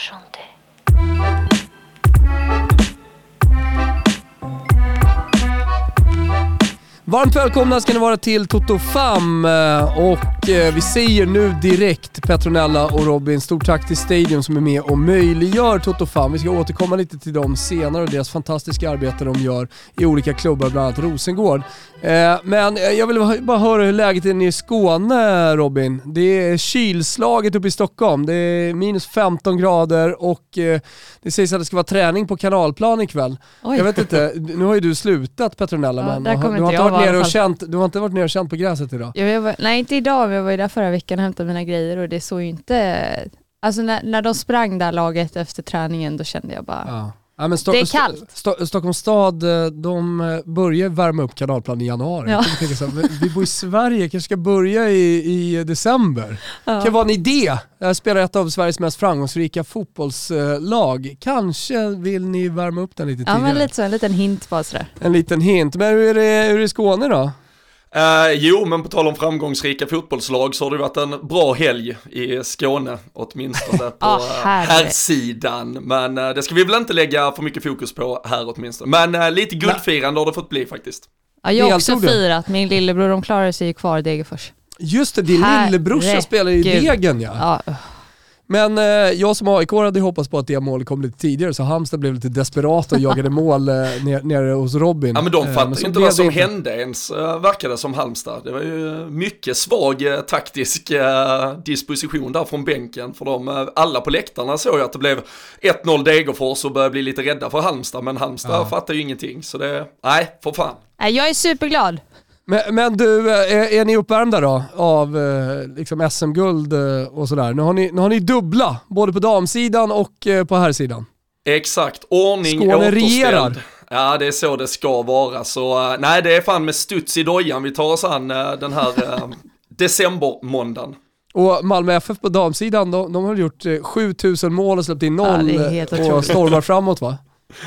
chanter. Varmt välkomna ska ni vara till Toto Fam och vi säger nu direkt Petronella och Robin, stort tack till Stadium som är med och möjliggör Toto Fam. Vi ska återkomma lite till dem senare och deras fantastiska arbete de gör i olika klubbar, bland annat Rosengård. Men jag vill bara höra hur läget är i Skåne, Robin. Det är kylslaget uppe i Stockholm. Det är minus 15 grader och det sägs att det ska vara träning på Kanalplan ikväll. Oj. Jag vet inte, nu har ju du slutat, Petronella, ja, men du har inte varit nere och känt på gräset idag? Nej, inte idag, men jag var ju där förra veckan och hämtade mina grejer och det såg ju inte... Alltså när de sprang där laget efter träningen, då kände jag bara... Ja. Ja, men det är kallt. Stockholms stad, de börjar värma upp Kanalplan i januari. Ja. Vi bor i Sverige, kanske ska börja i december. Ja. Kan vara en idé. Jag spelar ett av Sveriges mest framgångsrika fotbollslag. Kanske vill ni värma upp den lite tidigare. Ja, men lite så, en liten hint bara sådär. En liten hint. Men hur är det i Skåne då? Jo, men på tal om framgångsrika fotbollslag så har det varit en bra helg i Skåne, åtminstone på herrsidan. Men det ska vi väl inte lägga för mycket fokus på här åtminstone. Men lite guldfirande har det fått bli faktiskt. Ja, jag har också firat. Min lillebror, de klarade sig ju kvar i Degerfors. Just det, din lillebrorsa spelar i Degen, ja. Men jag som AIK hade hoppats på att det målet kom lite tidigare, så Halmstad blev lite desperat och jagade mål nere hos Robin. Ja, men de fattar ju inte vad som hände ens, verkade som Halmstad. Det var ju mycket svag taktisk disposition där från bänken för dem. Alla på läktarna såg ju att det blev 1-0 Degerfors och började bli lite rädda för Halmstad, men Halmstad fattar ju ingenting. Så det, nej, för fan. Jag är superglad. Men du, är ni uppvärmda då av liksom SM-guld och sådär? Nu har ni dubbla, både på damsidan och på herrsidan. Exakt, ordning Skåne regerar. Ja, det är så det ska vara. Så nej, det är fan med studs i dojan vi tar oss an den här decembermåndagen. Och Malmö FF på damsidan, de har gjort 7000 mål och släppt in 0 och stormar framåt, va?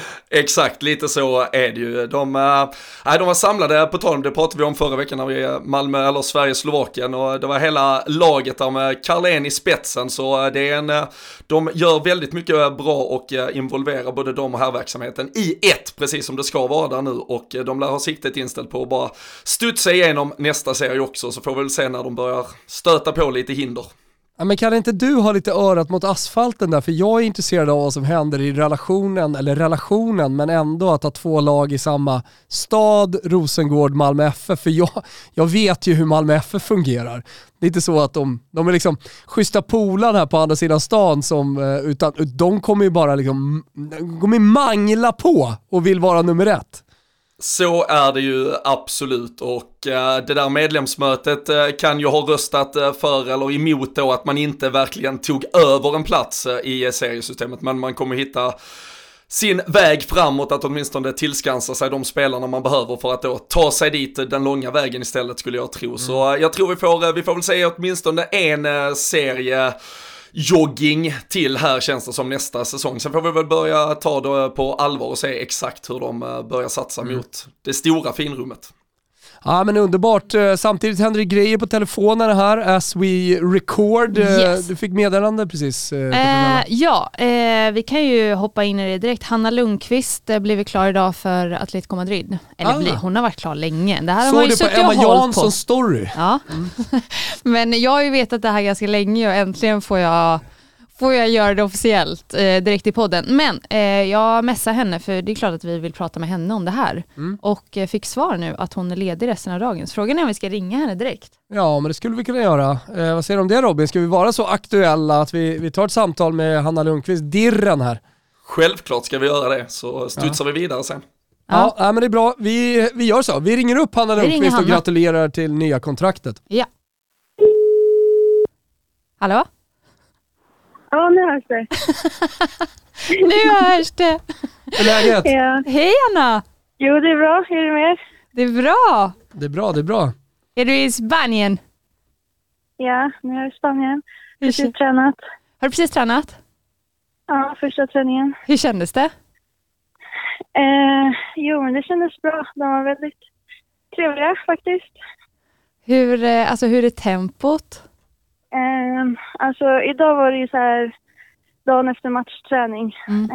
Exakt, lite så är det ju. De var samlade på tal om det pratade vi om förra veckan när vi Malmö eller Sverige-Slovakien, och det var hela laget där med Carlén i spetsen, så det är de gör väldigt mycket bra och involverar både de och herrverksamheten i ett, precis som det ska vara där nu, och de lär ha siktet inställt på att bara studsa igenom nästa serie också, så får vi väl se när de börjar stöta på lite hinder. Ja, men kan inte du ha lite örat mot asfalten där? För jag är intresserad av vad som händer i relationen, men ändå att ha två lag i samma stad, Rosengård, Malmö FF. För jag vet ju hur Malmö FF fungerar. Det är inte så att de är liksom schyssta polan här på andra sidan stan, utan de kommer ju bara liksom, kommer mangla på och vill vara nummer 1. Så är det ju absolut, och det där medlemsmötet kan ju ha röstat för eller emot då att man inte verkligen tog över en plats i seriesystemet, men man kommer hitta sin väg framåt att åtminstone tillskansa sig de spelarna man behöver för att då ta sig dit den långa vägen istället, skulle jag tro. Så jag tror vi får väl säga åtminstone en serie jogging till här, känns det som, nästa säsong. Sen får vi väl börja ta det på allvar och se exakt hur de börjar satsa mot det stora finrummet. Ja, men underbart. Samtidigt händer det grejer på telefonerna här as we record. Yes. Du fick meddelande precis. Vi kan ju hoppa in i det direkt. Hanna Lundqvist blev klar idag för Atletico Madrid. Hon har varit klar länge. Det här har man ju på Emma Janssons story. Ja. Men jag har ju vetat det här ganska länge och äntligen får jag göra det officiellt direkt i podden. Men jag messar henne, för det är klart att vi vill prata med henne om det här. Och fick svar nu att hon är ledig resten av dagen. Så frågan är om vi ska ringa henne direkt. Ja, men det skulle vi kunna göra. Vad säger du om det, Robin? Ska vi vara så aktuella att vi tar ett samtal med Hanna Lundqvist, dirren här? Självklart ska vi göra det, så studsar vi vidare sen. Ja, men det är bra. Vi gör så. Vi ringer upp Hanna Lundqvist och gratulerar till nya kontraktet. Ja. Hallå? Ja, nu hörs det. Nu hörs det. Hur är läget? Ja. Hej, Anna. Jo, det är bra. Hur är det med er? Det är bra. Det är bra. Är du i Spanien? Ja, nu är jag i Spanien. Precis tränat. Har du precis tränat? Ja, första träningen. Hur kändes det? Jo, men det kändes bra. De var väldigt trevliga faktiskt. Hur är tempot? Alltså idag var det ju så här dagen efter matchträning.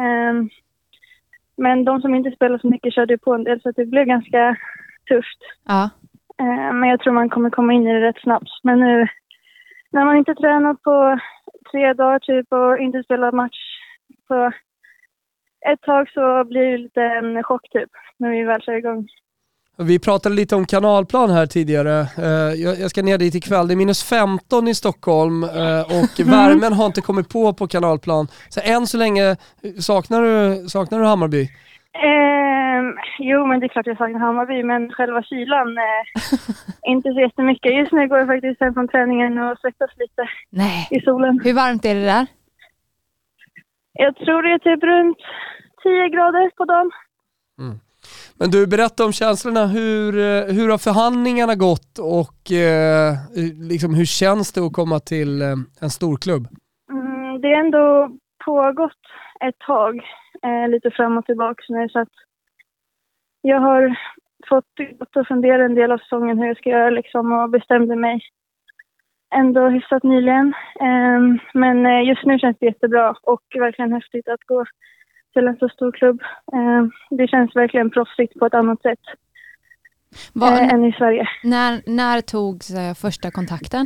Men de som inte spelade så mycket körde på en del, så det blev ganska tufft. Ja. Men jag tror man kommer komma in i det rätt snabbt. Men nu när man inte tränat på 3 dagar typ och inte spelat match på ett tag, så blir det lite en chock typ när vi väl kör igång. Vi pratade lite om kanalplan här tidigare. Jag ska ner dit ikväll. Det är -15 i Stockholm och värmen har inte kommit på kanalplan. Så än så länge, saknar du Hammarby? Jo, men det är klart jag saknar Hammarby, men själva kylan inte så jättemycket. Just nu går jag faktiskt hem från träningen och svettas lite i solen. Hur varmt är det där? Jag tror det är typ runt 10 grader på dagen. Men du, berätta om känslorna. Hur har förhandlingarna gått och liksom, hur känns det att komma till en stor klubb? Det är ändå pågått ett tag, lite fram och tillbaka nu, så att jag har fått att fundera en del av säsongen hur jag ska göra liksom, och bestämde mig ändå hyfsat nyligen. Men just nu känns det jättebra och verkligen häftigt att gå till en så stor klubb. Det känns verkligen proffsigt på ett annat sätt än i Sverige. När togs första kontakten?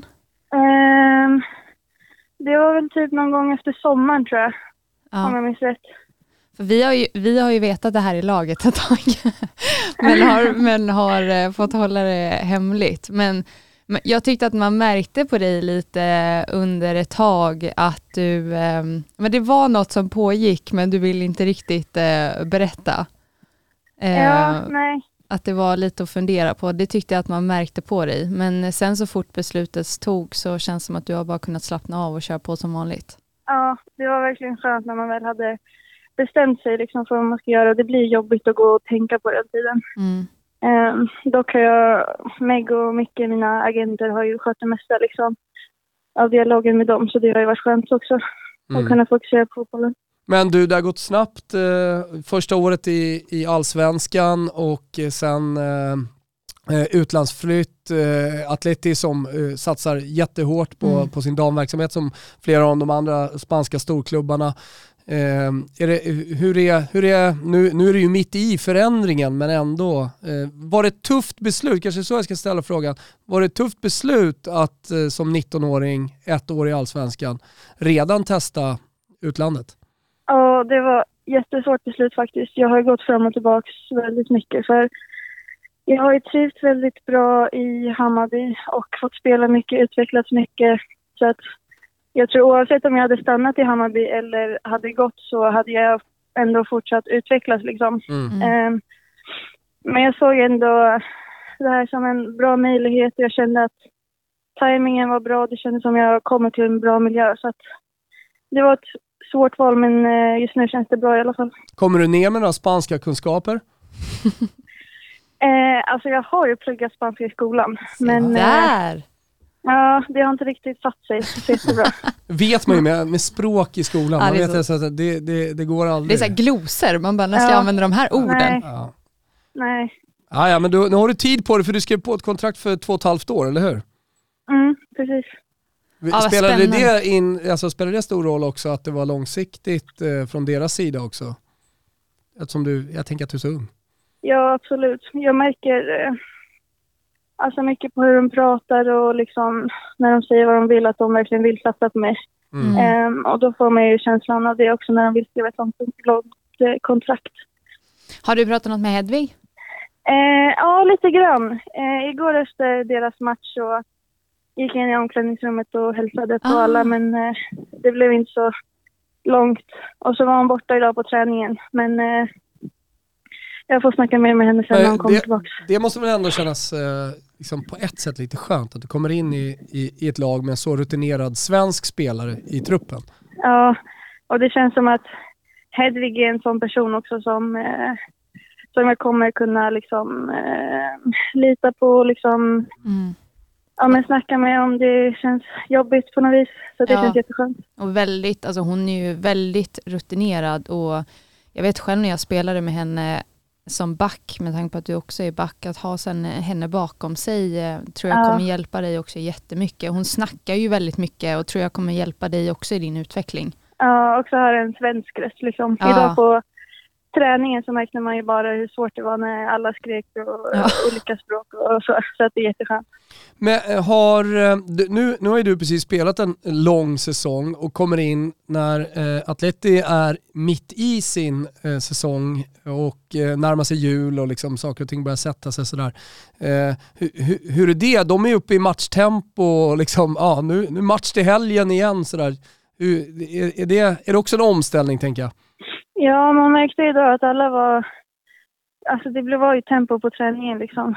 Det var väl typ någon gång efter sommaren, tror jag. Om jag minns rätt. För vi har ju vetat det här i laget ett tag. men har fått hålla det hemligt. Men jag tyckte att man märkte på dig lite under ett tag att du... men det var något som pågick, men du vill inte riktigt berätta. Nej. Att det var lite att fundera på. Det tyckte jag att man märkte på dig. Men sen så fort beslutet tog så känns det som att du har bara kunnat slappna av och köra på som vanligt. Ja, det var verkligen skönt när man väl hade bestämt sig liksom för vad man ska göra. Det blir jobbigt att gå och tänka på den tiden. Dock har Meg och Micke, mina agenter, har ju skött det mesta liksom, av dialogen med dem. Så det har ju varit skönt också att kunna fokusera på fotbollen. Men du, det har gått snabbt. Första året i Allsvenskan och sen utlandsflytt. Atleti som satsar jättehårt på sin damverksamhet som flera av de andra spanska storklubbarna. Nu är det ju mitt i förändringen, men ändå var det ett tufft beslut, kanske så jag ska ställa frågan, var det ett tufft beslut att som 19-åring, 1 år i Allsvenskan, redan testa utlandet? Ja, det var jättesvårt beslut faktiskt. Jag har gått fram och tillbaka väldigt mycket, för jag har ju trivts väldigt bra i Hammarby och fått spela mycket, utvecklats mycket, så att jag tror oavsett om jag hade stannat i Hammarby eller hade gått, så hade jag ändå fortsatt utvecklas liksom. Men jag såg ändå det här som en bra möjlighet. Jag kände att tajmingen var bra. Det kändes som jag kommit till en bra miljö. Så att det var ett svårt val, men just nu känns det bra i alla fall. Kommer du ner med några spanska kunskaper? Alltså jag har ju pluggat spanska i skolan. Men ja, det har inte riktigt satt sig så jättebra. Vet man ju med språk i skolan. Man vet så att det går aldrig. Det är så här glosor. Man bara, när ska jag använda de här orden? Nej. Ja, men nu har du tid på det, för du skrev på ett kontrakt för 2,5 år, eller hur? Precis. Spelade det stor roll också att det var långsiktigt från deras sida också? Eftersom jag tänker att du är så ung. Ja, absolut. Jag märker alltså mycket på hur de pratar och liksom när de säger vad de vill, att de verkligen vill satsa på mig. Och då får man ju känslan av det också när de vill skriva ett långt kontrakt. Har du pratat något med Hedvig? Ja, lite grann. Igår efter deras match så gick jag in i omklädningsrummet och hälsade på alla, men det blev inte så långt. Och så var hon borta idag på träningen, men jag får snacka mer med henne sen när hon kommer tillbaka. Det måste väl ändå kännas liksom på ett sätt lite skönt att du kommer in i ett lag med en så rutinerad svensk spelare i truppen. Ja, och det känns som att Hedvig är en sån person också som jag kommer kunna liksom lita på liksom, ja, men snacka med om det känns jobbigt på något vis. Så det känns jätteskönt. Och väldigt, alltså hon är ju väldigt rutinerad, och jag vet själv när jag spelade med henne som back, med tanke på att du också är back, att ha sen henne bakom sig tror jag kommer hjälpa dig också jättemycket. Hon snackar ju väldigt mycket och tror jag kommer hjälpa dig också i din utveckling. Ja, och så har en svensk röst liksom. Ja. Idag på träningen så märkte man ju bara hur svårt det var när alla skrek och olika språk och så att det är jätteskönt. Men nu har ju du precis spelat en lång säsong och kommer in när Atleti är mitt i sin säsong och närmar sig jul och liksom saker och ting börjar sätta sig sådär. Hur är det? De är uppe i matchtempo och liksom, nu match till helgen igen sådär. Är det också en omställning, tänker jag? Ja, man märkte idag att alla var... Alltså det var ju tempo på träningen liksom.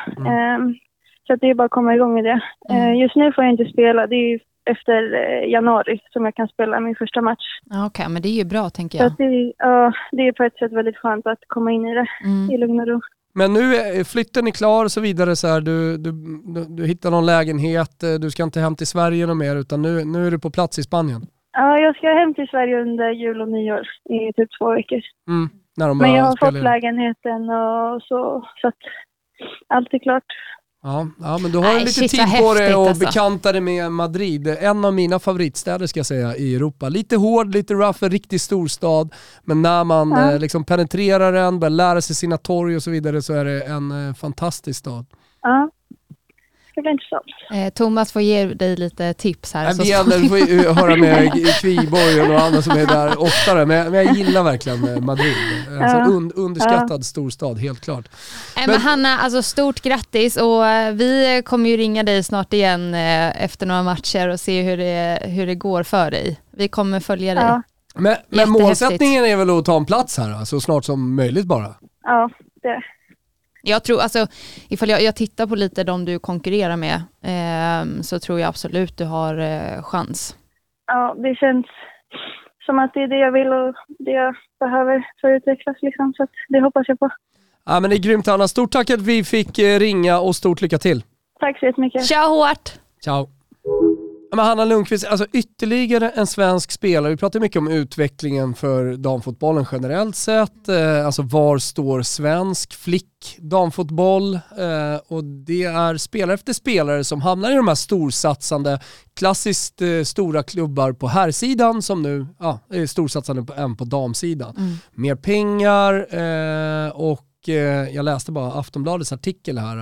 Så att det är bara att komma igång med det. Just nu får jag inte spela. Det är ju efter januari som jag kan spela min första match. Okej, men det är ju bra, tänker Så jag. att det är på ett sätt väldigt skönt att komma in i det i lugn och ro. Men nu är flytten är klar och så vidare. Så här, du hittar någon lägenhet. Du ska inte hem till Sverige någon mer, utan nu är du på plats i Spanien. Ja, jag ska hem till Sverige under jul och nyår i typ 2 veckor. Men jag har fått lägenheten och så att allt är klart. Ja, men du har lite tid på dig och bekanta dig med Madrid. En av mina favoritstäder, ska jag säga, i Europa. Lite hård, lite rough, en riktig storstad. Men när man liksom penetrerar den, börjar lära sig sina torg och så vidare, så är det en fantastisk stad. Ja. Det blir intressant. Thomas får ge dig lite tips här. Du får ju höra med Kviborg och några andra som är där oftare. Men jag gillar verkligen Madrid. En underskattad storstad, helt klart. Men Hanna, alltså stort grattis, och vi kommer ju ringa dig snart igen efter några matcher och se hur det går för dig. Vi kommer följa dig. Ja. Men målsättningen är väl att ta en plats här så snart som möjligt bara? Ja, det. Jag tror, alltså, ifall jag tittar på lite de du konkurrerar med, så tror jag absolut du har chans. Ja, det känns som att det är det jag vill och det jag behöver för att utvecklas liksom, så att det hoppas jag på. Ja, men det är grymt, Anna. Stort tack att vi fick ringa och stort lycka till. Tack så jättemycket. Kör hårt! Ciao. Men Hanna Lundqvist, alltså ytterligare en svensk spelare. Vi pratar mycket om utvecklingen för damfotbollen generellt sett. Alltså var står svensk flick damfotboll? Och det är spelare efter spelare som hamnar i de här storsatsande, klassiskt stora klubbar på herrsidan som nu är storsatsande än på damsidan. Mer pengar och jag läste bara Aftonbladets artikel här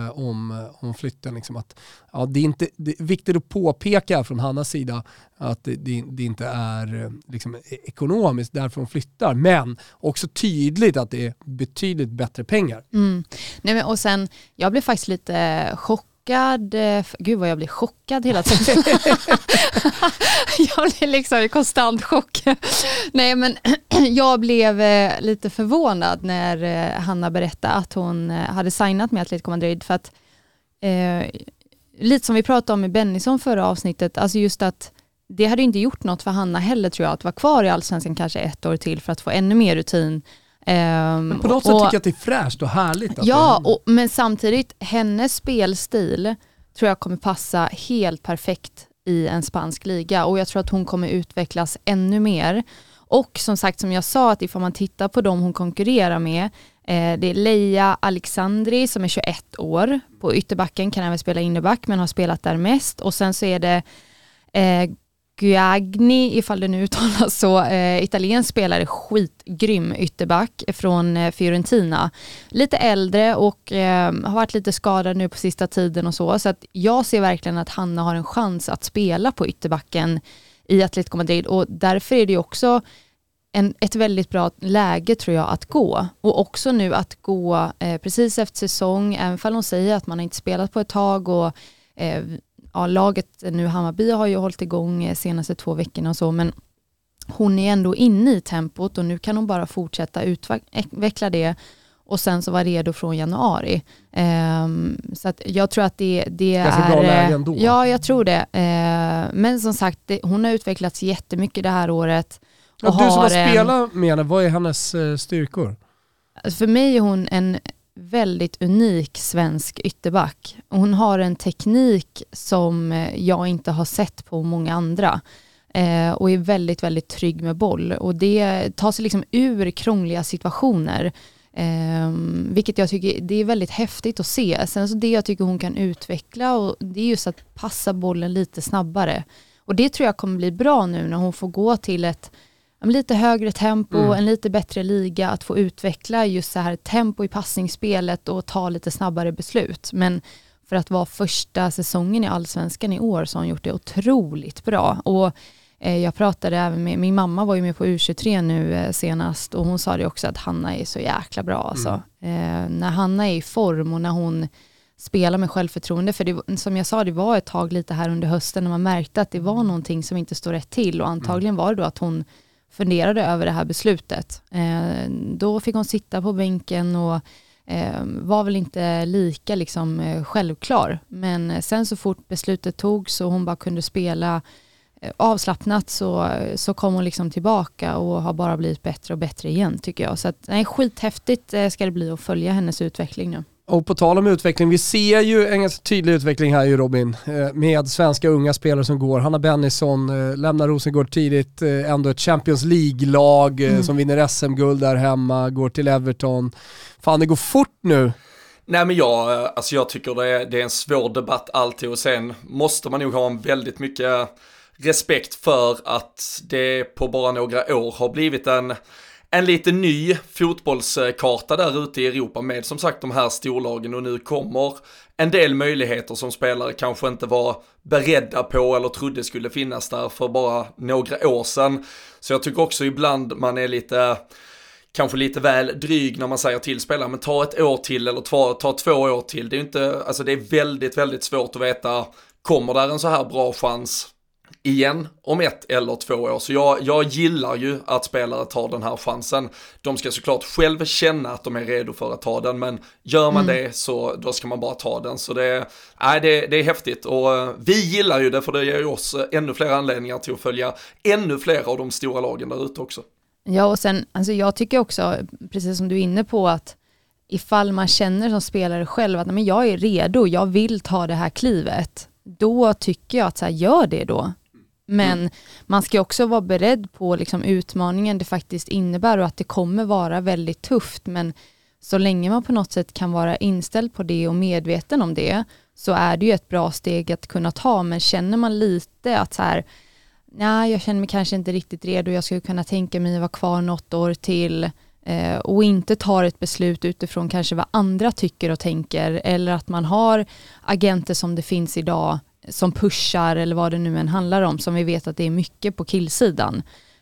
om flytten. Liksom att, det är viktigt att påpeka från Hannas sida att det inte är liksom ekonomiskt därför hon flyttar. Men också tydligt att det är betydligt bättre pengar. Nej, men, och sen, jag blev faktiskt lite chockad. Gud vad jag blir chockad hela tiden. Jag blir liksom i konstant chock. Nej, men jag blev lite förvånad när Hanna berättade att hon hade signat med Atletico Madrid, för att lite som vi pratade om i Bennison förra avsnittet, alltså just att det hade inte gjort något för Hanna heller, tror jag, att vara kvar i Allsvenskan kanske 1 år till för att få ännu mer rutin. Men på något sätt tycker jag att det är fräscht och härligt. Men samtidigt, hennes spelstil tror jag kommer passa helt perfekt i en spansk liga, och jag tror att hon kommer utvecklas ännu mer. Och som sagt, som jag sa, att ifall man tittar på dem hon konkurrerar med, det är Leia Alexandri som är 21 år. På ytterbacken kan även spela innerback, men har spelat där mest. Och sen så är det Guagni, ifall det nu uttalas så, italiensk spelare, skitgrym ytterback från Fiorentina. Lite äldre och har varit lite skadad nu på sista tiden och så att jag ser verkligen att Hanna har en chans att spela på ytterbacken i Atletico Madrid, och därför är det också ett väldigt bra läge, tror jag, att gå. Och också nu att gå precis efter säsong, även om hon säger att man inte spelat på ett tag, och laget nu, Hammarby, har ju hållit igång senaste 2 veckorna och så, men hon är ändå inne i tempot och nu kan hon bara fortsätta utveckla det och sen så vara redo från januari. Så att jag tror att det är bra läge ändå. Ja, jag tror det. Men som sagt, hon har utvecklats jättemycket det här året. Och du som har spelat med henne, vad är hennes styrkor? För mig är hon en väldigt unik svensk ytterback. Hon har en teknik som jag inte har sett på många andra. Och är väldigt, väldigt trygg med boll. Och det tar sig liksom ur krångliga situationer. Vilket jag tycker det är väldigt häftigt att se. Sen så det jag tycker hon kan utveckla, och det är just att passa bollen lite snabbare. Och det tror jag kommer bli bra nu när hon får gå till ett lite högre tempo, en lite bättre liga, att få utveckla just så här tempo i passningsspelet och ta lite snabbare beslut. Men för att vara första säsongen i Allsvenskan i år så har han gjort det otroligt bra. Och jag pratade även med, min mamma var ju med på U23 nu senast och hon sa det också att Hanna är så jäkla bra. Alltså. När Hanna är i form och när hon spelar med självförtroende, för det, som jag sa, det var ett tag lite här under hösten när man märkte att det var någonting som inte stod rätt till och antagligen var det då att hon funderade över det här beslutet. Då fick hon sitta på bänken och var väl inte lika liksom, självklar. Men sen så fort beslutet togs och hon bara kunde spela avslappnat så kom hon liksom tillbaka och har bara blivit bättre och bättre igen tycker jag. Så att, nej, skithäftigt ska det bli att följa hennes utveckling nu. Och på tal om utveckling, vi ser ju en ganska tydlig utveckling här ju Robin, med svenska unga spelare som går. Hanna Bennison lämnar Rosengård tidigt, ändå ett Champions League-lag som vinner SM-guld där hemma, går till Everton. Fan, det går fort nu. Nej men jag tycker det är en svår debatt alltid, och sen måste man nog ha en väldigt mycket respekt för att det på bara några år har blivit en lite ny fotbollskarta där ute i Europa med som sagt de här storlagen, och nu kommer en del möjligheter som spelare kanske inte var beredda på eller trodde skulle finnas där för bara några år sedan. Så jag tycker också ibland man är kanske lite väl dryg när man säger till spelare, men ta ett år till eller ta 2 år till. Det är inte, alltså det är väldigt, väldigt svårt att veta, kommer där en så här bra chans igen om 1 eller 2 år. Så jag gillar ju att spelare tar den här chansen. De ska såklart själv känna att de är redo för att ta den, men gör man det så då ska man bara ta den. Så det är häftigt, och vi gillar ju det, för det ger ju oss ännu fler anledningar till att följa ännu fler av de stora lagen där ute också. Ja, och sen, alltså jag tycker också, precis som du är inne på, att ifall man känner som spelare själv att men jag är redo, jag vill ta det här klivet, då tycker jag att så här, gör det då. Men man ska också vara beredd på liksom utmaningen det faktiskt innebär, och att det kommer vara väldigt tufft, men så länge man på något sätt kan vara inställd på det och medveten om det, så är det ju ett bra steg att kunna ta. Men känner man lite att så här, nej, jag känner mig kanske inte riktigt redo, jag skulle kunna tänka mig att vara kvar något år till, och inte tar ett beslut utifrån kanske vad andra tycker och tänker, eller att man har agenter som det finns idag som pushar eller vad det nu än handlar om, som vi vet att det är mycket på killsidan.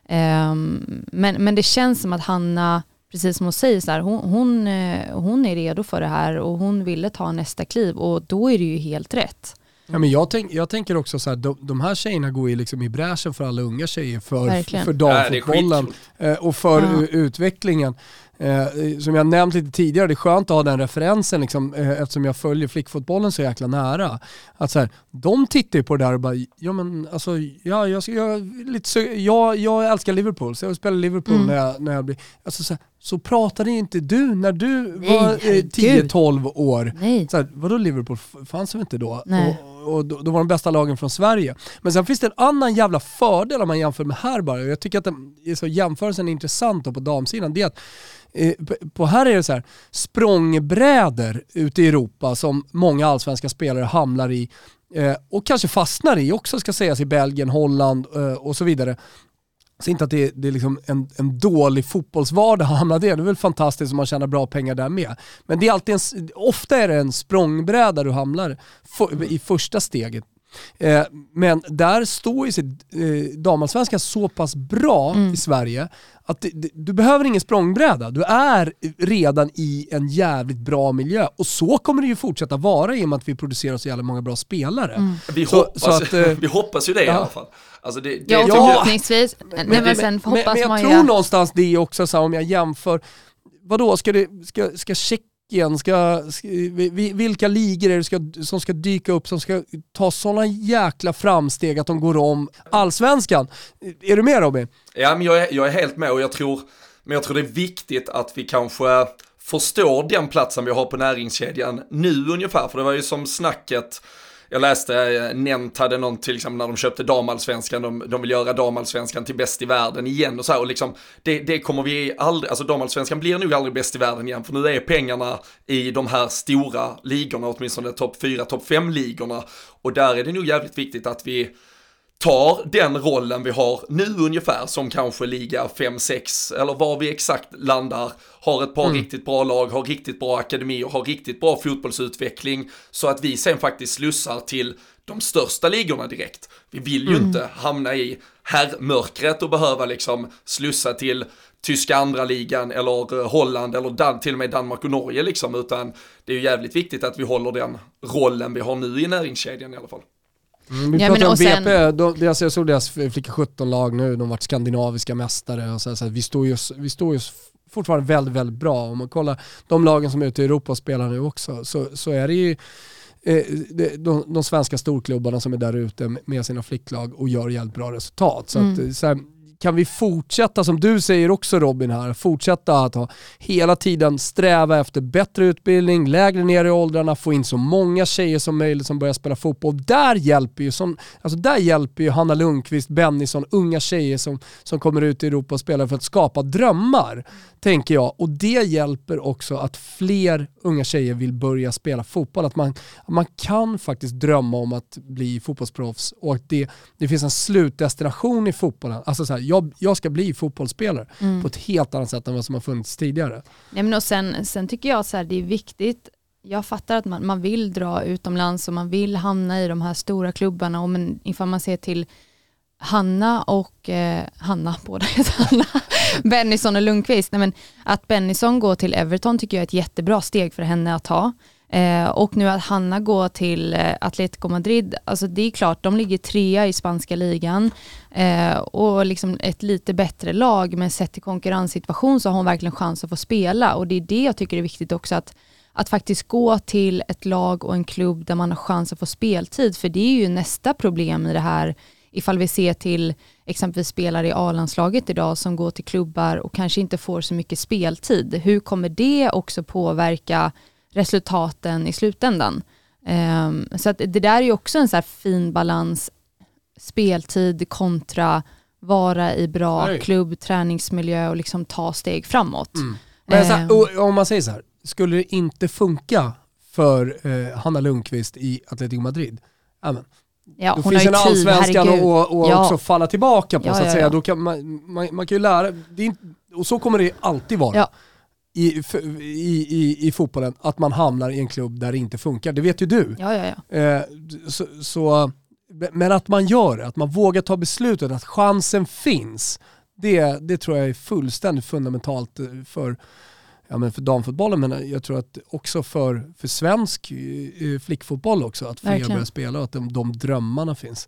Men det känns som att Hanna, precis som hon säger så här, hon är redo för det här och hon ville ta nästa kliv, och då är det ju helt rätt. Ja, men jag tänker också så här, de här tjejerna går ju liksom i bräschen för alla unga tjejer, för damfotbollen och för utvecklingen. Som jag nämnt lite tidigare, det är skönt att ha den referensen liksom, eftersom jag följer flickfotbollen så jäkla nära. Att så här, de tittar ju på det där och bara, ja men alltså, jag älskar Liverpool, så jag spelar Liverpool när jag blir, alltså så pratade inte du när du var 10-12 år. Så här, vadå Liverpool? Fanns väl inte då? Och då var de bästa lagen från Sverige. Men sen finns det en annan jävla fördel om man jämför med här bara. Jag tycker att jämförelsen är intressant då på damsidan. Det är att på här är det så här språngbrädor ute i Europa som många allsvenska spelare hamnar i och kanske fastnar i också, ska sägas, i Belgien, Holland och så vidare. Så inte att det är liksom en dålig fotbollsvardag att hamna det. Det är väl fantastiskt om man tjänar bra pengar där med. Men det är alltid ofta är det en språngbräda du hamnar i första steget. Men där står ju damallsvenskan så pass bra i Sverige att du behöver ingen språngbräda. Du är redan i en jävligt bra miljö, och så kommer det ju fortsätta vara i och med att vi producerar så jävla många bra spelare. Vi hoppas ju det i alla fall. Alltså förhoppningsvis. Men sen hoppas men jag man tror någonstans det är också så här, om jag jämför, vadå, ska Tjeckien, vilka ligor är det som ska dyka upp, som ska ta såna jäkla framsteg att de går om allsvenskan? Är du med, Robin? Ja, men jag är helt med, och jag tror det är viktigt att vi kanske förstår den platsen vi har på näringskedjan nu ungefär, för det var ju som snacket. Jag läste, Nent hade någon till exempel när de köpte damallsvenskan, de vill göra damallsvenskan till bäst i världen igen och så här, och liksom det kommer vi aldrig, alltså damallsvenskan blir nog aldrig bäst i världen igen, för nu är pengarna i de här stora ligorna, åtminstone topp 4, topp 5 ligorna, och där är det nog jävligt viktigt att vi tar den rollen vi har nu ungefär som kanske liga 5-6 eller var vi exakt landar, har ett par riktigt bra lag, har riktigt bra akademier, har riktigt bra fotbollsutveckling så att vi sen faktiskt slussar till de största ligorna direkt. Vi vill ju inte hamna i herrmörkret och behöva liksom slussa till tyska andra ligan eller Holland eller till och med Danmark och Norge liksom, utan det är ju jävligt viktigt att vi håller den rollen vi har nu i näringskedjan i alla fall. Vi pratar om BP, jag såg deras flicka 17-lag nu, de har varit skandinaviska mästare och så vi står ju fortfarande väldigt, väldigt bra. Om man kollar de lagen som är ute i Europa och spelar nu också så är det ju de svenska storklubbarna som är där ute med sina flicklag och gör jävligt bra resultat. Så att, så här, kan vi fortsätta, som du säger också Robin här, fortsätta att hela tiden sträva efter bättre utbildning, lägre ner i åldrarna, få in så många tjejer som möjligt som börjar spela fotboll. Där hjälper ju Hanna Lundqvist, Bennison, unga tjejer som kommer ut i Europa och spelar för att skapa drömmar, tänker jag. Och det hjälper också att fler unga tjejer vill börja spela fotboll. Att man kan faktiskt drömma om att bli fotbollsproffs och att det finns en slutdestination i fotbollen. Alltså så här, jag ska bli fotbollsspelare på ett helt annat sätt än vad som har funnits tidigare. Nej, men och sen tycker jag så här, det är viktigt. Jag fattar att man vill dra utomlands och man vill hamna i de här stora klubbarna. Och men ifall man ser till Hanna och båda heter Hanna, Bennison och Lundqvist. Nej, men att Bennison går till Everton tycker jag är ett jättebra steg för henne att ta. Och nu att Hanna går till Atletico Madrid, alltså det är klart, de ligger 3 i spanska ligan och liksom ett lite bättre lag, men sett till konkurrenssituation så har hon verkligen chans att få spela, och det är det jag tycker är viktigt också, att faktiskt gå till ett lag och en klubb där man har chans att få speltid, för det är ju nästa problem i det här. Ifall vi ser till exempelvis spelare i A-landslaget idag som går till klubbar och kanske inte får så mycket speltid, hur kommer det också påverka resultaten i slutändan? Så att det där är ju också en så här fin balans, speltid kontra vara i bra klubb, träningsmiljö och liksom ta steg framåt. Men så här, om man säger så här, skulle det inte funka för Hanna Lundqvist i Atletico Madrid? Amen. Ja, då finns en allsvenskan och också falla tillbaka på, så att säga. Då kan man kan ju lära, och så kommer det alltid vara. Ja. I fotbollen, att man hamnar i en klubb där det inte funkar. Det vet ju du. Men att man gör det, att man vågar ta beslutet, att chansen finns, det tror jag är fullständigt fundamentalt för damfotbollen, men jag tror att också för svensk flickfotboll också, att fler börjar spela och att de drömmarna finns.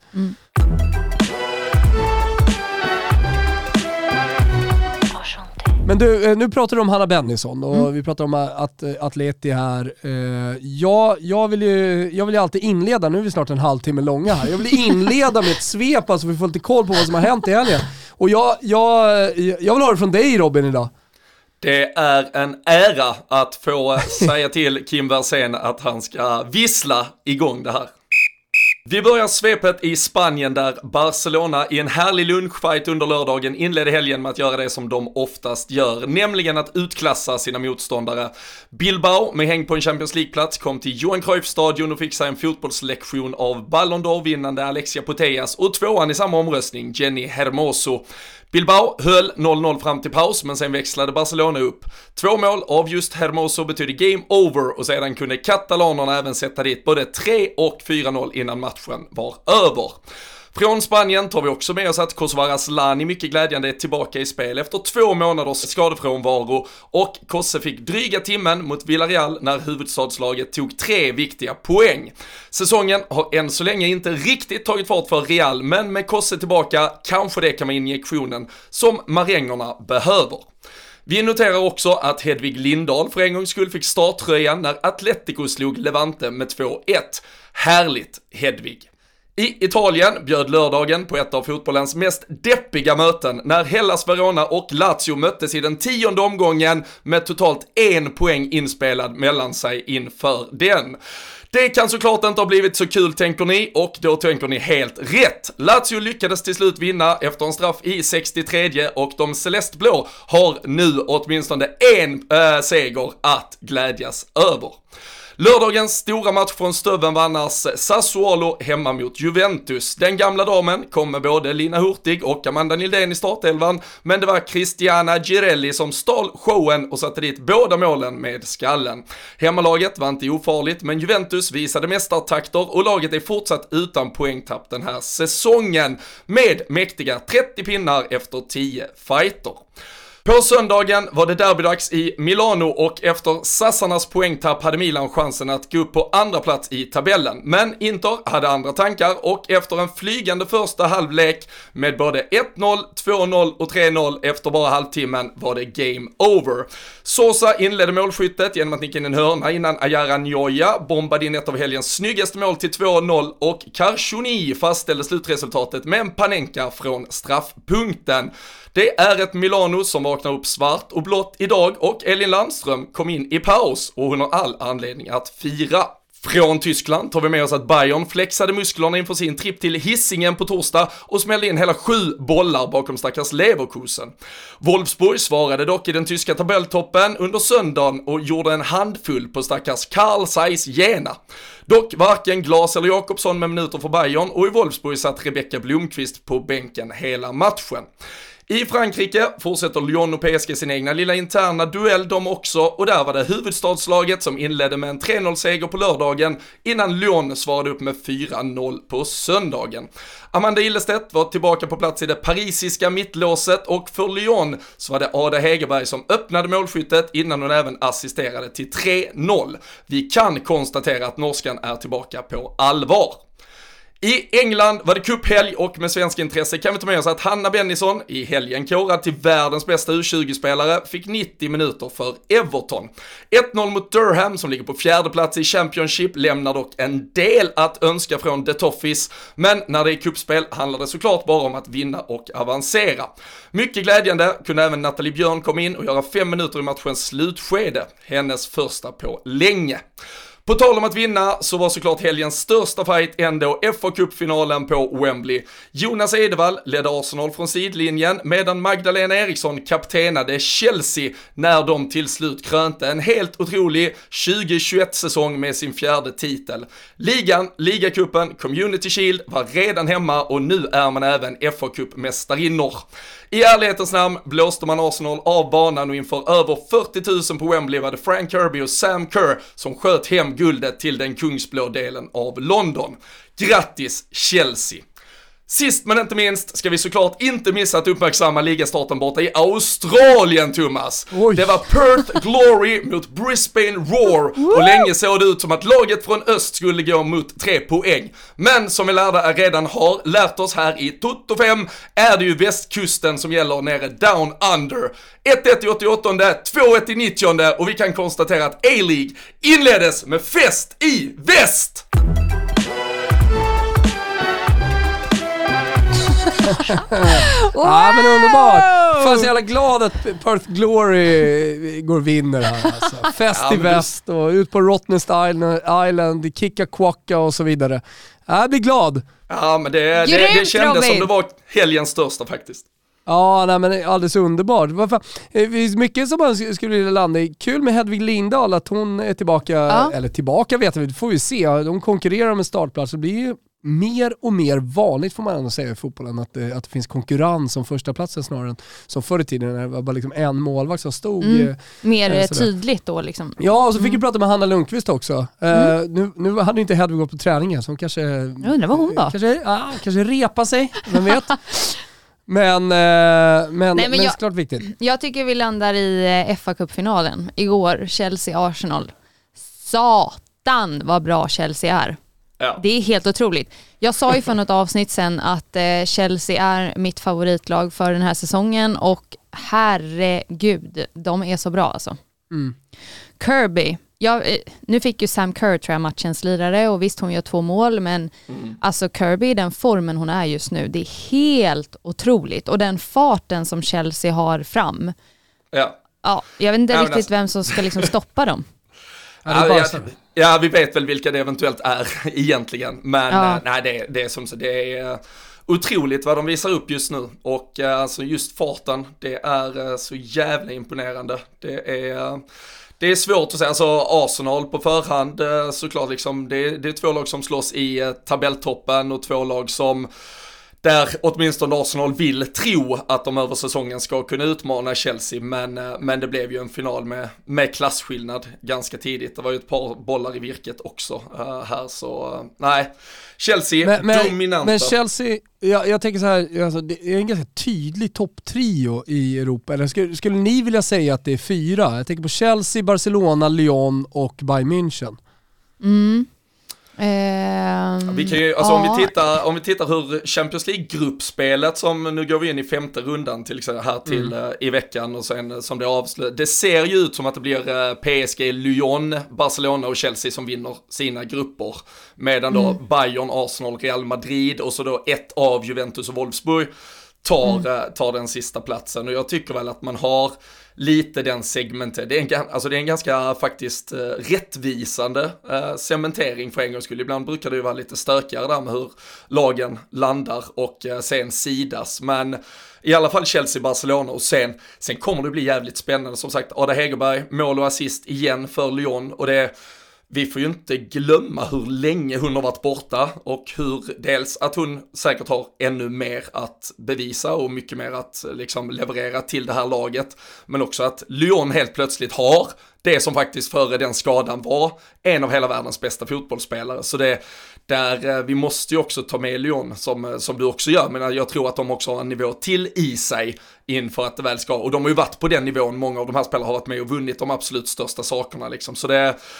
Men du, nu pratar du om Hanna Bennison och vi pratar om att Atleti här. Jag vill ju alltid inleda, nu är vi snart en halvtimme långa här. Jag vill inleda med ett svep, alltså vi får lite koll på vad som har hänt i helgen. Och jag vill ha det från dig, Robin, idag. Det är en ära att få säga till Kim Versén att han ska vissla igång det här. Vi börjar svepet i Spanien där Barcelona i en härlig lunchfight under lördagen inledde helgen med att göra det som de oftast gör, nämligen att utklassa sina motståndare. Bilbao, med häng på en Champions League-plats, kom till Johan Cruyff-stadion och fick sig en fotbollslektion av Ballon d'Or-vinnande Alexia Putellas och tvåan i samma omröstning, Jenny Hermoso. Bilbao höll 0-0 fram till paus, men sen växlade Barcelona upp. 2 mål av just Hermoso betydde game over och sedan kunde katalanerna även sätta dit både 3 och 4-0 innan matchen var över. Från Spanien tar vi också med oss att Kosovare Asllani mycket glädjande är tillbaka i spel efter 2 månaders skadefrånvaro, och Kosse fick dryga timmen mot Villarreal när huvudstadslaget tog 3 viktiga poäng. Säsongen har än så länge inte riktigt tagit fart för Real, men med Kosse tillbaka kanske det kan vara injektionen som marängerna behöver. Vi noterar också att Hedvig Lindahl för en gångs skull fick starttröjan när Atletico slog Levante med 2-1. Härligt, Hedvig! I Italien bjöd lördagen på ett av fotbollens mest deppiga möten när Hellas Verona och Lazio möttes i den 10:e omgången med totalt 1 poäng inspelad mellan sig inför den. Det kan såklart inte ha blivit så kul, tänker ni, och då tänker ni helt rätt. Lazio lyckades till slut vinna efter en straff i 63 och de celestblå har nu åtminstone en seger att glädjas över. Lördagens stora match från Stöven var annars Sassuolo hemma mot Juventus. Den gamla damen kom med både Lina Hurtig och Amanda Nildén i startelvan, men det var Cristiana Girelli som stal showen och satte dit båda målen med skallen. Hemmalaget var inte ofarligt, men Juventus visade mästartakter och laget är fortsatt utan poängtapp den här säsongen med mäktiga 30 pinnar efter 10 fighter. På söndagen var det derbydags i Milano och efter sassarnas poängtapp hade Milan chansen att gå upp på andra plats i tabellen. Men Inter hade andra tankar och efter en flygande första halvlek med både 1-0, 2-0 och 3-0 efter bara halvtimmen var det game over. Sosa inledde målskyttet genom att nicka in en hörna innan Ayara Njoya bombade in ett av helgens snyggaste mål till 2-0 och Karchuni fastställde slutresultatet med en Panenka från straffpunkten. Det är ett Milano som vaknar upp svart och blått idag och Elin Landström kom in i paus och hon har all anledning att fira. Från Tyskland tar vi med oss att Bayern flexade musklerna inför sin tripp till Hisingen på torsdag och smällde in hela 7 bollar bakom stackars Leverkusen. Wolfsburg svarade dock i den tyska tabelltoppen under söndagen och gjorde en handfull på stackars Carl Zeiss Jena. Dock varken Glas eller Jakobsson med minuter för Bayern och i Wolfsburg satt Rebecca Blomqvist på bänken hela matchen. I Frankrike fortsätter Lyon och PSG sin egna lilla interna duell de också och där var det huvudstadslaget som inledde med en 3-0-seger på lördagen innan Lyon svarade upp med 4-0 på söndagen. Amanda Illestedt var tillbaka på plats i det parisiska mittlåset och för Lyon så var det Ada Hegerberg som öppnade målskyttet innan hon även assisterade till 3-0. Vi kan konstatera att norskan är tillbaka på allvar. I England var det cuphelg och med svensk intresse kan vi ta med oss att Hanna Bennison i helgen korad till världens bästa U20-spelare fick 90 minuter för Everton. 1-0 mot Durham som ligger på 4:e plats i Championship lämnar dock en del att önska från The Toffees, men när det är cupspel handlar det såklart bara om att vinna och avancera. Mycket glädjande kunde även Nathalie Björn komma in och göra 5 minuter i matchens slutskede, hennes första på länge. På tal om att vinna så var såklart helgens största fight ändå FA-cupfinalen på Wembley. Jonas Edevall ledde Arsenal från sidlinjen medan Magdalena Eriksson kaptenade Chelsea när de till slut krönte en helt otrolig 2021-säsong med sin 4:e titel. Ligan, ligacupen, Community Shield var redan hemma och nu är man även FA-cupmästarinnor. I ärlighetens namn blåste man Arsenal av banan och inför över 40 000 på Wembley var det Frank Kirby och Sam Kerr som sköt hem guldet till den kungsblå delen av London. Grattis Chelsea! Sist men inte minst ska vi såklart inte missa att uppmärksamma ligastarten borta i Australien, Thomas. Oj. Det var Perth Glory mot Brisbane Roar och länge såg det ut som att laget från öst skulle gå mot 3 poäng. Men som vi redan har lärt oss här i Toto 5 är det ju västkusten som gäller nere down under. 1-1 i 88, 2-1 i 90 och vi kan konstatera att A-League inleddes med fest i väst. Ja men underbart. Fan så jävla glad att Perth Glory går och vinner här alltså. Fest i väst och ut på Rottnest Island, kicka quacka och så vidare. Jag blir glad. Ja men det kändes som det var helgens största faktiskt. Ja, nej, men alldeles underbart. Det finns mycket som man skulle vilja landa i. Kul med Hedvig Lindahl att hon är tillbaka, eller tillbaka vet vi, det får vi se. De konkurrerar med startplats. Det blir ju mer och mer vanligt får man ändå säga i fotbollen att det finns konkurrens om första platsen snarare än som förr i tiden när det var bara liksom en målvakt som stod. Mer tydligt då liksom. Ja, och så fick vi prata med Hanna Lundqvist också. Nu hade inte Hedvig gått på träningen så hon kanske... Jag undrar vad hon då? Kanske repa sig, vem vet. Men såklart viktigt. Jag tycker vi landar i FA-cupfinalen. Igår, Chelsea-Arsenal. Satan vad bra Chelsea är. Ja. Det är helt otroligt. Jag sa ju för något avsnitt sen att Chelsea är mitt favoritlag för den här säsongen och herregud, de är så bra alltså. Kirby. Nu fick ju Sam Kerr tror jag matchens lirare och visst hon gör 2 mål men alltså Kirby, den formen hon är just nu, det är helt otroligt och den farten som Chelsea har fram. Ja, jag vet inte riktigt vem som ska liksom stoppa dem. Ja, vi vet väl vilka det eventuellt är egentligen, men nej, det är som så det är otroligt vad de visar upp just nu. Och alltså just farten, det är så jävla imponerande. Det är svårt att säga, alltså Arsenal på förhand såklart liksom, det är 2 lag som slåss i tabelltoppen och 2 lag som där åtminstone Arsenal vill tro att de över säsongen ska kunna utmana Chelsea, men det blev ju en final med klasskillnad ganska tidigt. Det var ju ett par bollar i virket också här, så nej, Chelsea dominanta. Men Chelsea, jag tänker så här, alltså, det är en ganska tydlig topptrio i Europa. Eller skulle ni vilja säga att det är 4? Jag tänker på Chelsea, Barcelona, Lyon och Bayern München. Vi kan ju, alltså om vi tittar hur Champions League-gruppspelet, som nu går vi in i 5:e rundan till exempel här till i veckan, och sen som det avslutas, det ser ju ut som att det blir PSG, Lyon, Barcelona och Chelsea som vinner sina grupper, medan då Bayern, Arsenal, Real Madrid och så då ett av Juventus och Wolfsburg tar den sista platsen. Och jag tycker väl att man har lite den segmentet. Det är en ganska faktiskt rättvisande cementering för en gångs skull. Ibland brukar det ju vara lite stökigare där med hur lagen landar och sen sidas. Men i alla fall Chelsea, Barcelona, och sen kommer det bli jävligt spännande. Som sagt, Ada Hegerberg, mål och assist igen för Lyon, och vi får ju inte glömma hur länge hon har varit borta och hur dels att hon säkert har ännu mer att bevisa och mycket mer att liksom leverera till det här laget, men också att Lyon helt plötsligt har det som faktiskt före den skadan var en av hela världens bästa fotbollsspelare. Så vi måste ju också ta med Lyon som du också gör, men jag tror att de också har en nivå till i sig inför att det väl ska, och de har ju varit på den nivån, många av de här spelarna har varit med och vunnit de absolut största sakerna liksom. Så det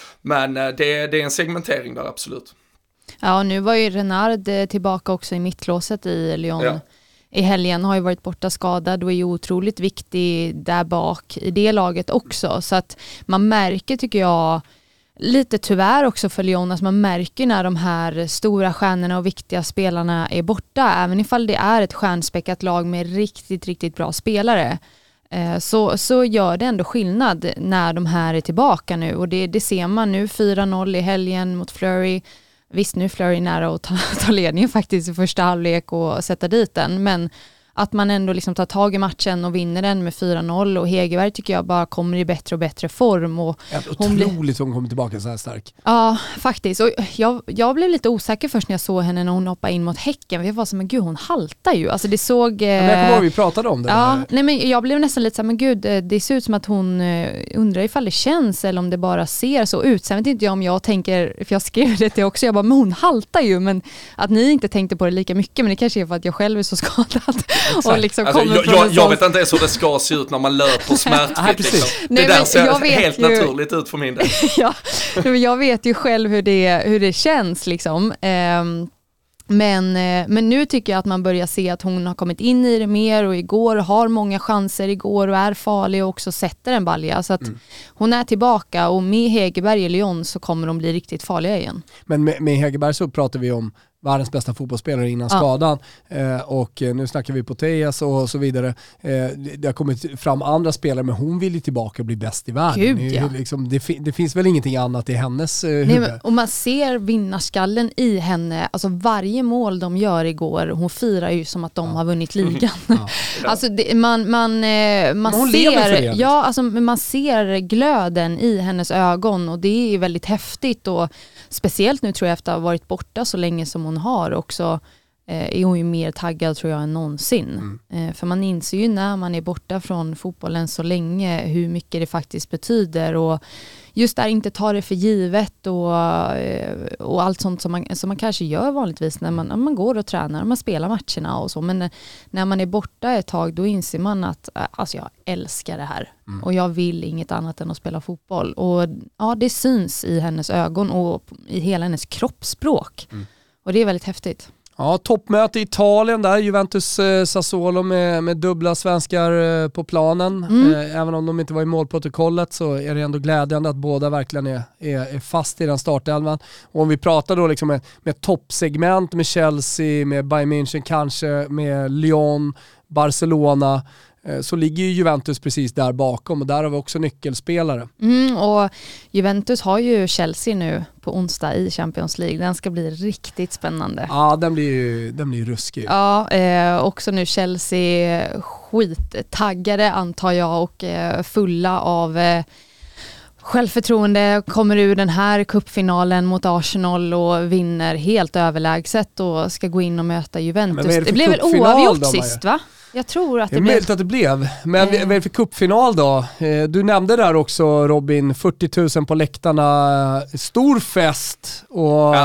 är en segmentering där, absolut. Ja, nu var ju Renard tillbaka också i mittlåset i Lyon. I helgen, har ju varit borta skadad och är ju otroligt viktig där bak i det laget också. Så att man märker, tycker jag, lite tyvärr också för Lyon, att man märker när de här stora stjärnorna och viktiga spelarna är borta. Även ifall det är ett stjärnspäckat lag med riktigt, riktigt bra spelare, så gör det ändå skillnad när de här är tillbaka nu. Och det ser man nu, 4-0 i helgen mot Fleury. Visst, nu är Fleury nära att ta ledningen faktiskt i första halvlek och sätta dit den, men att man ändå liksom tar tag i matchen och vinner den med 4-0, och Hegerberg tycker jag bara kommer i bättre och bättre form. Och otroligt hon kommer tillbaka så här stark. Ja, faktiskt. Och jag blev lite osäker först när jag såg henne när hon hoppade in mot Häcken. Jag var som, men gud, hon haltar ju. Alltså det såg... Men jag kommer ihåg, vi pratade om det. Ja, nej, men jag blev nästan lite så här, men gud, det ser ut som att hon undrar ifall det känns eller om det bara ser så ut. Sen vet inte jag om jag tänker, för jag skrev det till också, jag bara, men hon haltar ju, men att ni inte tänkte på det lika mycket, men det kanske är för att jag själv är så skadad. Och liksom alltså, jag vet inte så det ska se ut när man löper smärtfritt. Liksom. Nej, det där ser helt ju naturligt ut för min del. Ja, jag vet ju själv hur det känns liksom. Men nu tycker jag att man börjar se att hon har kommit in i det mer, och igår har många chanser igår och är farlig och också sätter en balja. Så att hon är tillbaka, och med Hegerberg i Lyon så kommer de bli riktigt farliga igen. Men med Hegerberg så pratar vi om världens bästa fotbollsspelare innan skadan, och nu snackar vi på Tejas och så vidare. Det har kommit fram andra spelare, men hon vill ju tillbaka och bli bäst i världen. Gud, ja. Liksom, det finns väl ingenting annat i hennes huvud. Nej, och man ser vinnarskallen i henne. Alltså varje mål de gör igår, hon firar ju som att de har vunnit ligan. Alltså man ser, alltså man ser glöden i hennes ögon, och det är väldigt häftigt. Och speciellt nu tror jag, efter att ha varit borta så länge som hon har också, är hon ju mer taggad tror jag än någonsin. För man inser ju när man är borta från fotbollen så länge hur mycket det faktiskt betyder, och just där inte ta det för givet och allt sånt som man kanske gör vanligtvis när man går och tränar och man spelar matcherna och så. Men när man är borta ett tag, då inser man att alltså jag älskar det här och jag vill inget annat än att spela fotboll. Och ja, det syns i hennes ögon och i hela hennes kroppsspråk. Och det är väldigt häftigt. Ja, toppmöte i Italien där, Juventus Sassuolo med dubbla svenskar på planen. Även om de inte var i målprotokollet så är det ändå glädjande att båda verkligen är fast i den startelvan. Och om vi pratar då liksom med toppsegment, med Chelsea, med Bayern München kanske, med Lyon, Barcelona, så ligger ju Juventus precis där bakom och där har vi också nyckelspelare. Och Juventus har ju Chelsea nu på onsdag i Champions League. Den ska bli riktigt spännande. Ja, den blir ruskig. Ja, också nu Chelsea skittaggade antar jag och fulla av självförtroende, kommer ur den här cupfinalen mot Arsenal och vinner helt överlägset och ska gå in och möta Juventus. Det blev väl oavgjort sist, va? Jag tror att det blev... möjligt att det blev. Men vad är det för cupfinal då? Du nämnde där också, Robin, 40 000 på läktarna. Stor fest och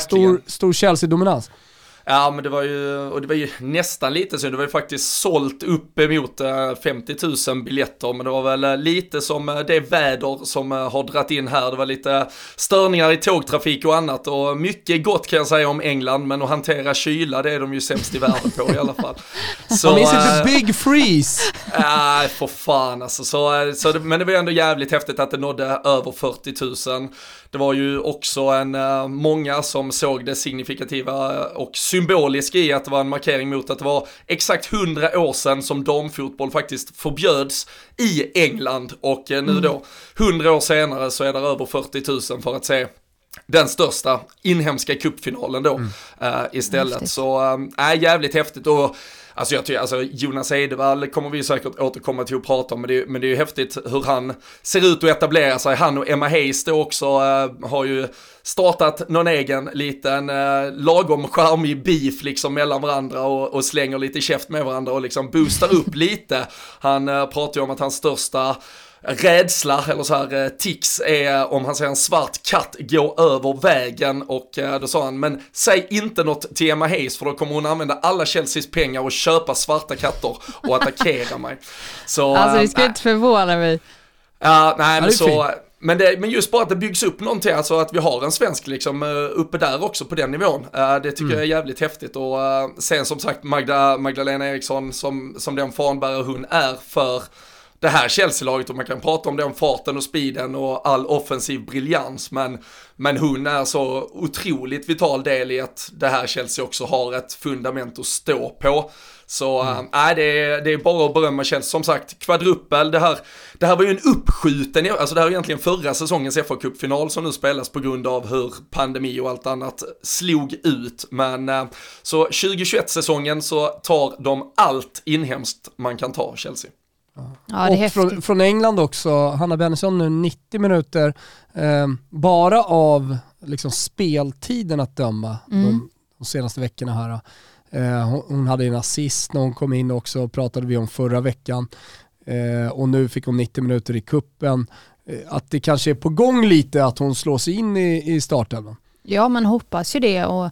stor Chelsea-dominans. Ja, men det var ju nästan lite så. Det var ju faktiskt sålt upp emot 50 000 biljetter, men det var väl lite som det väder som har dratt in här. Det var lite störningar i tågtrafik och annat, och mycket gott kan jag säga om England, men att hantera kyla, det är de ju sämst i världen på i alla fall. Så, minns inte Big Freeze? Nej, för fan alltså. Men det var ju ändå jävligt häftigt att det nådde över 40 000. Det var ju också många som såg det signifikativa och symboliska i att det var en markering mot att det var exakt 100 år sedan som damfotboll faktiskt förbjöds i England, och nu då 100 år senare så är det över 40 000 för att se den största inhemska cupfinalen då istället. Häftigt. Så jävligt häftigt. Och alltså jag tycker, Jonas Eidevall kommer vi säkert återkomma till att prata om, men det är ju häftigt hur han ser ut att etablera sig. Han och Emma Hayes då också har ju startat någon egen liten lagom charmig beef liksom mellan varandra och slänger lite käft med varandra och liksom boostar upp lite. Han pratar ju om att hans största rädsla eller så här tics är om han ser en svart katt gå över vägen, och då sa han, men säg inte något till Emma Hayes för då kommer hon använda alla Chelseas pengar och köpa svarta katter och attackera mig. Så, alltså det ska inte förvåna mig. Nej, men så... Men just bara att det byggs upp någonting, alltså att vi har en svensk liksom uppe där också på den nivån. Det tycker jag är jävligt häftigt. Och sen som sagt Magdalena Eriksson som den fanbärare hon är för det här Chelsea-laget, och man kan prata om den farten och speeden och all offensiv briljans, men hon är så otroligt vital del i att det här Chelsea också har ett fundament att stå på. Så det är bara att berömma Chelsea. Som sagt, kvadruppel, det här var ju en uppskjuten, alltså det här är egentligen förra säsongens FA-cupfinal som nu spelas på grund av hur pandemi och allt annat slog ut. Men så 2021-säsongen så tar de allt inhemskt man kan ta, Chelsea. Ja, det är och från England också, Hanna Bennison nu 90 minuter bara av liksom speltiden att döma de senaste veckorna här. Hon hade en assist när hon kom in också, pratade vi om förra veckan, och nu fick hon 90 minuter i kuppen. Att det kanske är på gång lite att hon slår sig in i startelvan. Ja, man hoppas ju det. Och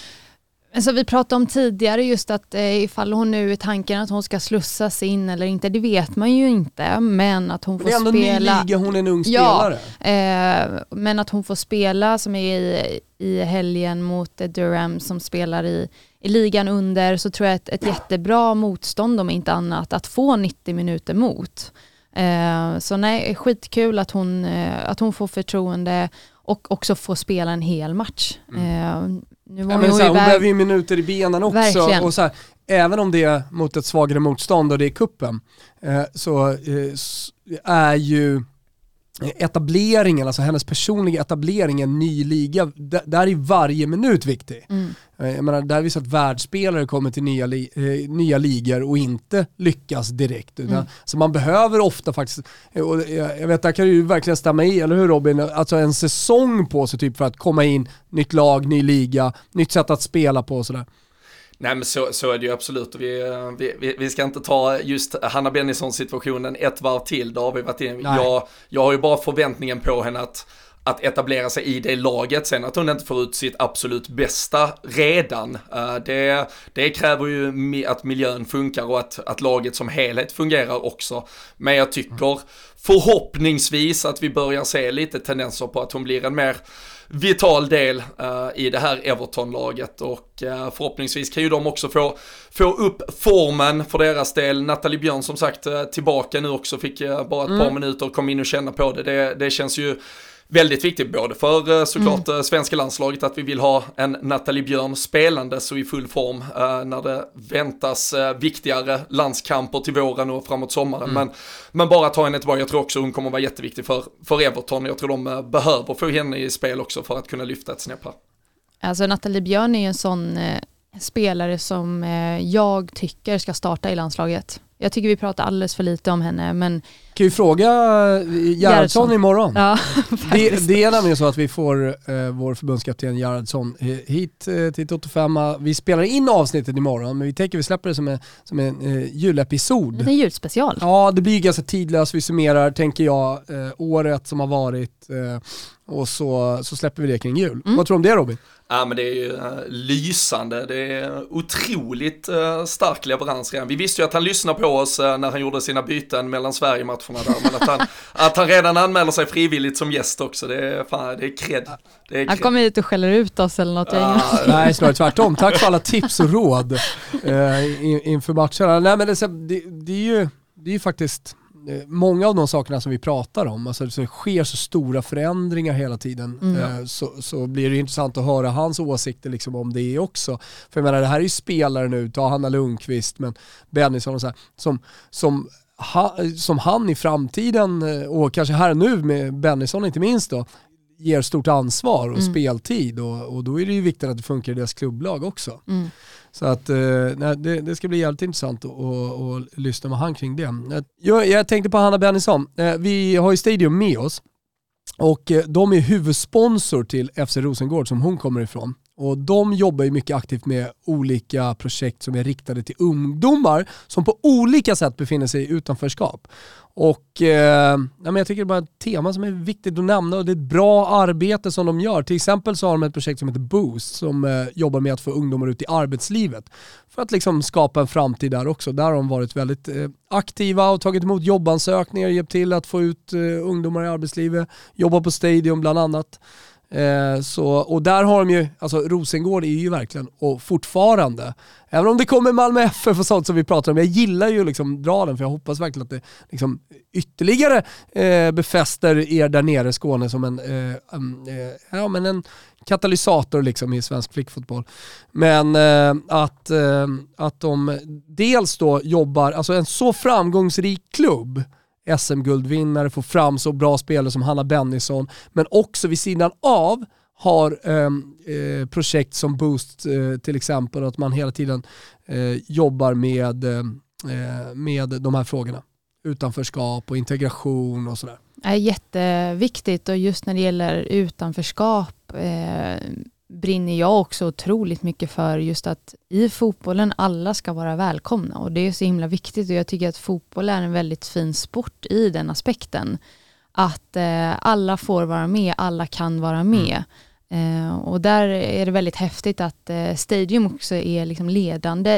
så vi pratade om tidigare just att ifall hon nu är tanken att hon ska slussas in eller inte, det vet man ju inte, men att hon får spela. Det är ändå ny liga, hon är en ung spelare. Men att hon får spela som är i helgen mot Durham som spelar i ligan under, så tror jag ett jättebra motstånd om inte annat att få 90 minuter mot. Så nej, skitkul att hon får förtroende och också får spela en hel match. Nu var hon behöver ju minuter i benen också. Verkligen. Och så här, även om det är mot ett svagare motstånd och det är kuppen, så är ju etableringen, alltså hennes personliga etablering i en ny liga, där är varje minut viktig. Jag menar, där är så att världsspelare kommer till nya ligor och inte lyckas direkt. Så man behöver ofta faktiskt, och jag vet, där kan du ju verkligen stämma i, eller hur Robin? Alltså en säsong på sig typ för att komma in, nytt lag, ny liga, nytt sätt att spela på och sådär. Nej, men så är det ju absolut. Vi ska inte ta just Hanna Bennison situationen ett varv till. Då har vi varit in. Jag har ju bara förväntningen på henne att etablera sig i det laget. Sen att hon inte får ut sitt absolut bästa redan. Det kräver ju att miljön funkar och att laget som helhet fungerar också. Men jag tycker förhoppningsvis att vi börjar se lite tendenser på att hon blir en mer vital del i det här Everton-laget, och förhoppningsvis kan ju de också få upp formen för deras del. Nathalie Björn som sagt tillbaka nu också, fick bara ett par minuter, kom in och känna på det. Det känns ju väldigt viktigt både för såklart svenska landslaget att vi vill ha en Nathalie Björn spelande så i full form när det väntas viktigare landskamper till våren och framåt sommaren. Men bara ta henne tillbaka, jag tror också hon kommer vara jätteviktig för Everton. Jag tror de behöver få henne i spel också för att kunna lyfta ett snäpp här. Alltså Nathalie Björn är ju en sån spelare som jag tycker ska starta i landslaget. Jag tycker vi pratar alldeles för lite om henne, men kan ju fråga Gerhardsson imorgon. Ja, det är nämligen så att vi får vår förbundskapten Gerhardsson hit till Toto 5. Vi spelar in avsnittet imorgon, men vi tänker vi släpper det som en julepisod. Det är en julspecial. Ja, det blir ganska tidlöst. Vi summerar, tänker jag, året som har varit och så släpper vi det kring jul. Vad tror du om det, Robin? Ja, men det är ju lysande. Det är otroligt stark leverans redan. Vi visste ju att han lyssnade på oss när han gjorde sina byten mellan Sverige-matcherna där. Men att han redan anmäler sig frivilligt som gäst också, det är cred. Han kommer hit och skäller ut oss eller något. Nej, snarare tvärtom. Tack för alla tips och råd inför matcherna. Nej, men det är ju faktiskt många av de sakerna som vi pratar om, alltså det sker så stora förändringar hela tiden, så blir det intressant att höra hans åsikter liksom om det också. För jag menar, det här är ju spelare nu, ta Hanna Lundqvist, men Bennison och så här, som han i framtiden och kanske här nu med Bennison inte minst då, ger stort ansvar och speltid och då är det ju viktigt att det funkar i deras klubblag också. Så att det ska bli jävligt intressant att lyssna med han kring det. Jag tänkte på Hanna Bennison. Vi har ju Stadium med oss och de är huvudsponsor till FC Rosengård som hon kommer ifrån. Och de jobbar ju mycket aktivt med olika projekt som är riktade till ungdomar som på olika sätt befinner sig i utanförskap. Och men jag tycker det är bara ett tema som är viktigt att nämna och det är ett bra arbete som de gör. Till exempel så har de ett projekt som heter Boost som jobbar med att få ungdomar ut i arbetslivet för att liksom skapa en framtid där också. Där har de varit väldigt aktiva och tagit emot jobbansökningar, hjälpt till att få ut ungdomar i arbetslivet, jobba på Stadium bland annat. Och där har de ju, alltså Rosengård är ju verkligen, och fortfarande, även om det kommer Malmö FF och sånt som vi pratar om, jag gillar ju liksom dra den, för jag hoppas verkligen att det liksom ytterligare befäster er där nere i Skåne som en katalysator liksom i svensk flickfotboll. Men att de dels då jobbar, alltså en så framgångsrik klubb, SM-guldvinnare, får fram så bra spelare som Hanna Bennison, men också vid sidan av har projekt som Boost till exempel, att man hela tiden jobbar med de här frågorna. Utanförskap och integration och sådär. Det är jätteviktigt, och just när det gäller utanförskap brinner jag också otroligt mycket för just att i fotbollen alla ska vara välkomna, och det är så himla viktigt, och jag tycker att fotboll är en väldigt fin sport i den aspekten att alla får vara med, alla kan vara med. Och där är det väldigt häftigt att Stadium också är liksom ledande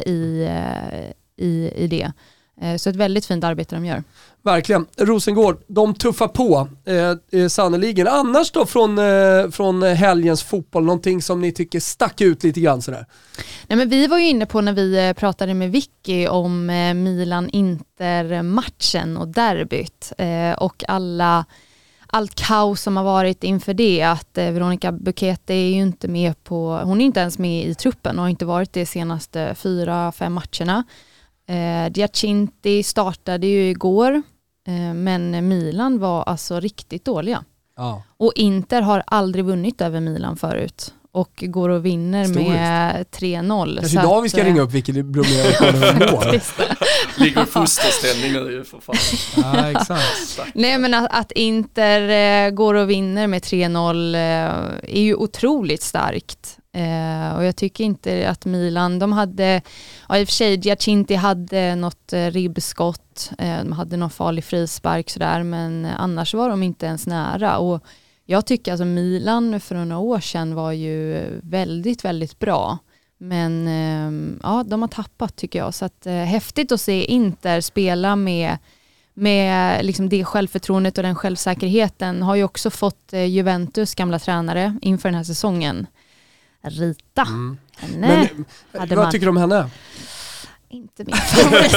i det. Så ett väldigt fint arbete de gör. Verkligen. Rosengård, de tuffar på sannoliken. Annars då från helgens fotboll, någonting som ni tycker stack ut lite grann sådär? Nej, men vi var ju inne på när vi pratade med Vicky om Milan-Inter-matchen och derbyt och allt kaos som har varit inför det, att Veronica Bukete är ju inte med på, hon är inte ens med i truppen och har inte varit det senaste 4-5 matcherna. Giacinti startade ju igår, men Milan var alltså riktigt dåliga. Ja. Och Inter har aldrig vunnit över Milan förut och går och vinner med 3-0. Kanske idag vi ska ringa upp vilket Bromé kommer mål. Ligger i fosterställning nu för fan. Ja, exakt. Nej, men att Inter går och vinner med 3-0 är ju otroligt starkt. Och jag tycker inte att Milan, de hade, ja, i och för sig Giacinti hade något ribbskott, de hade någon farlig frispark sådär, men annars var de inte ens nära. Och jag tycker alltså Milan för några år sedan var ju väldigt, väldigt bra. Men ja, de har tappat tycker jag. Så att häftigt att se Inter spela med liksom det självförtroendet och den självsäkerheten. Har ju också fått Juventus gamla tränare inför den här säsongen. Rita. Henne hade vad tycker du om henne? Inte min favorit.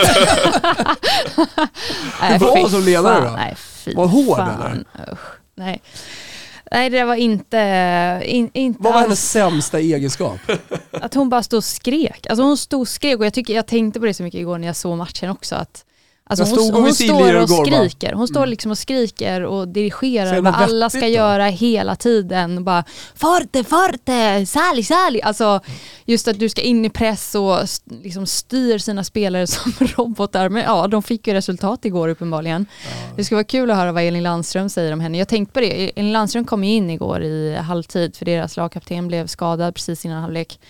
Vad som ledare då? Nej, fy var hård fan. eller? Usch, nej. Nej, det var inte Vad var alls. hennes sämsta egenskap? Att hon bara stod och skrek. Alltså hon stod och skrek och jag tänkte på det så mycket igår när jag såg matchen också. Att alltså hon står och skriker. Hon står liksom och skriker och dirigerar vad alla ska göra hela tiden. Bara, forte, sali. Alltså just att du ska in i press och liksom styr sina spelare som robotar. Men ja, de fick ju resultat igår uppenbarligen. Ja. Det ska vara kul att höra vad Elin Landström säger om henne. Jag tänkte på det. Elin Landström kom ju in igår i halvtid för deras lagkapten blev skadad precis innan halvlek.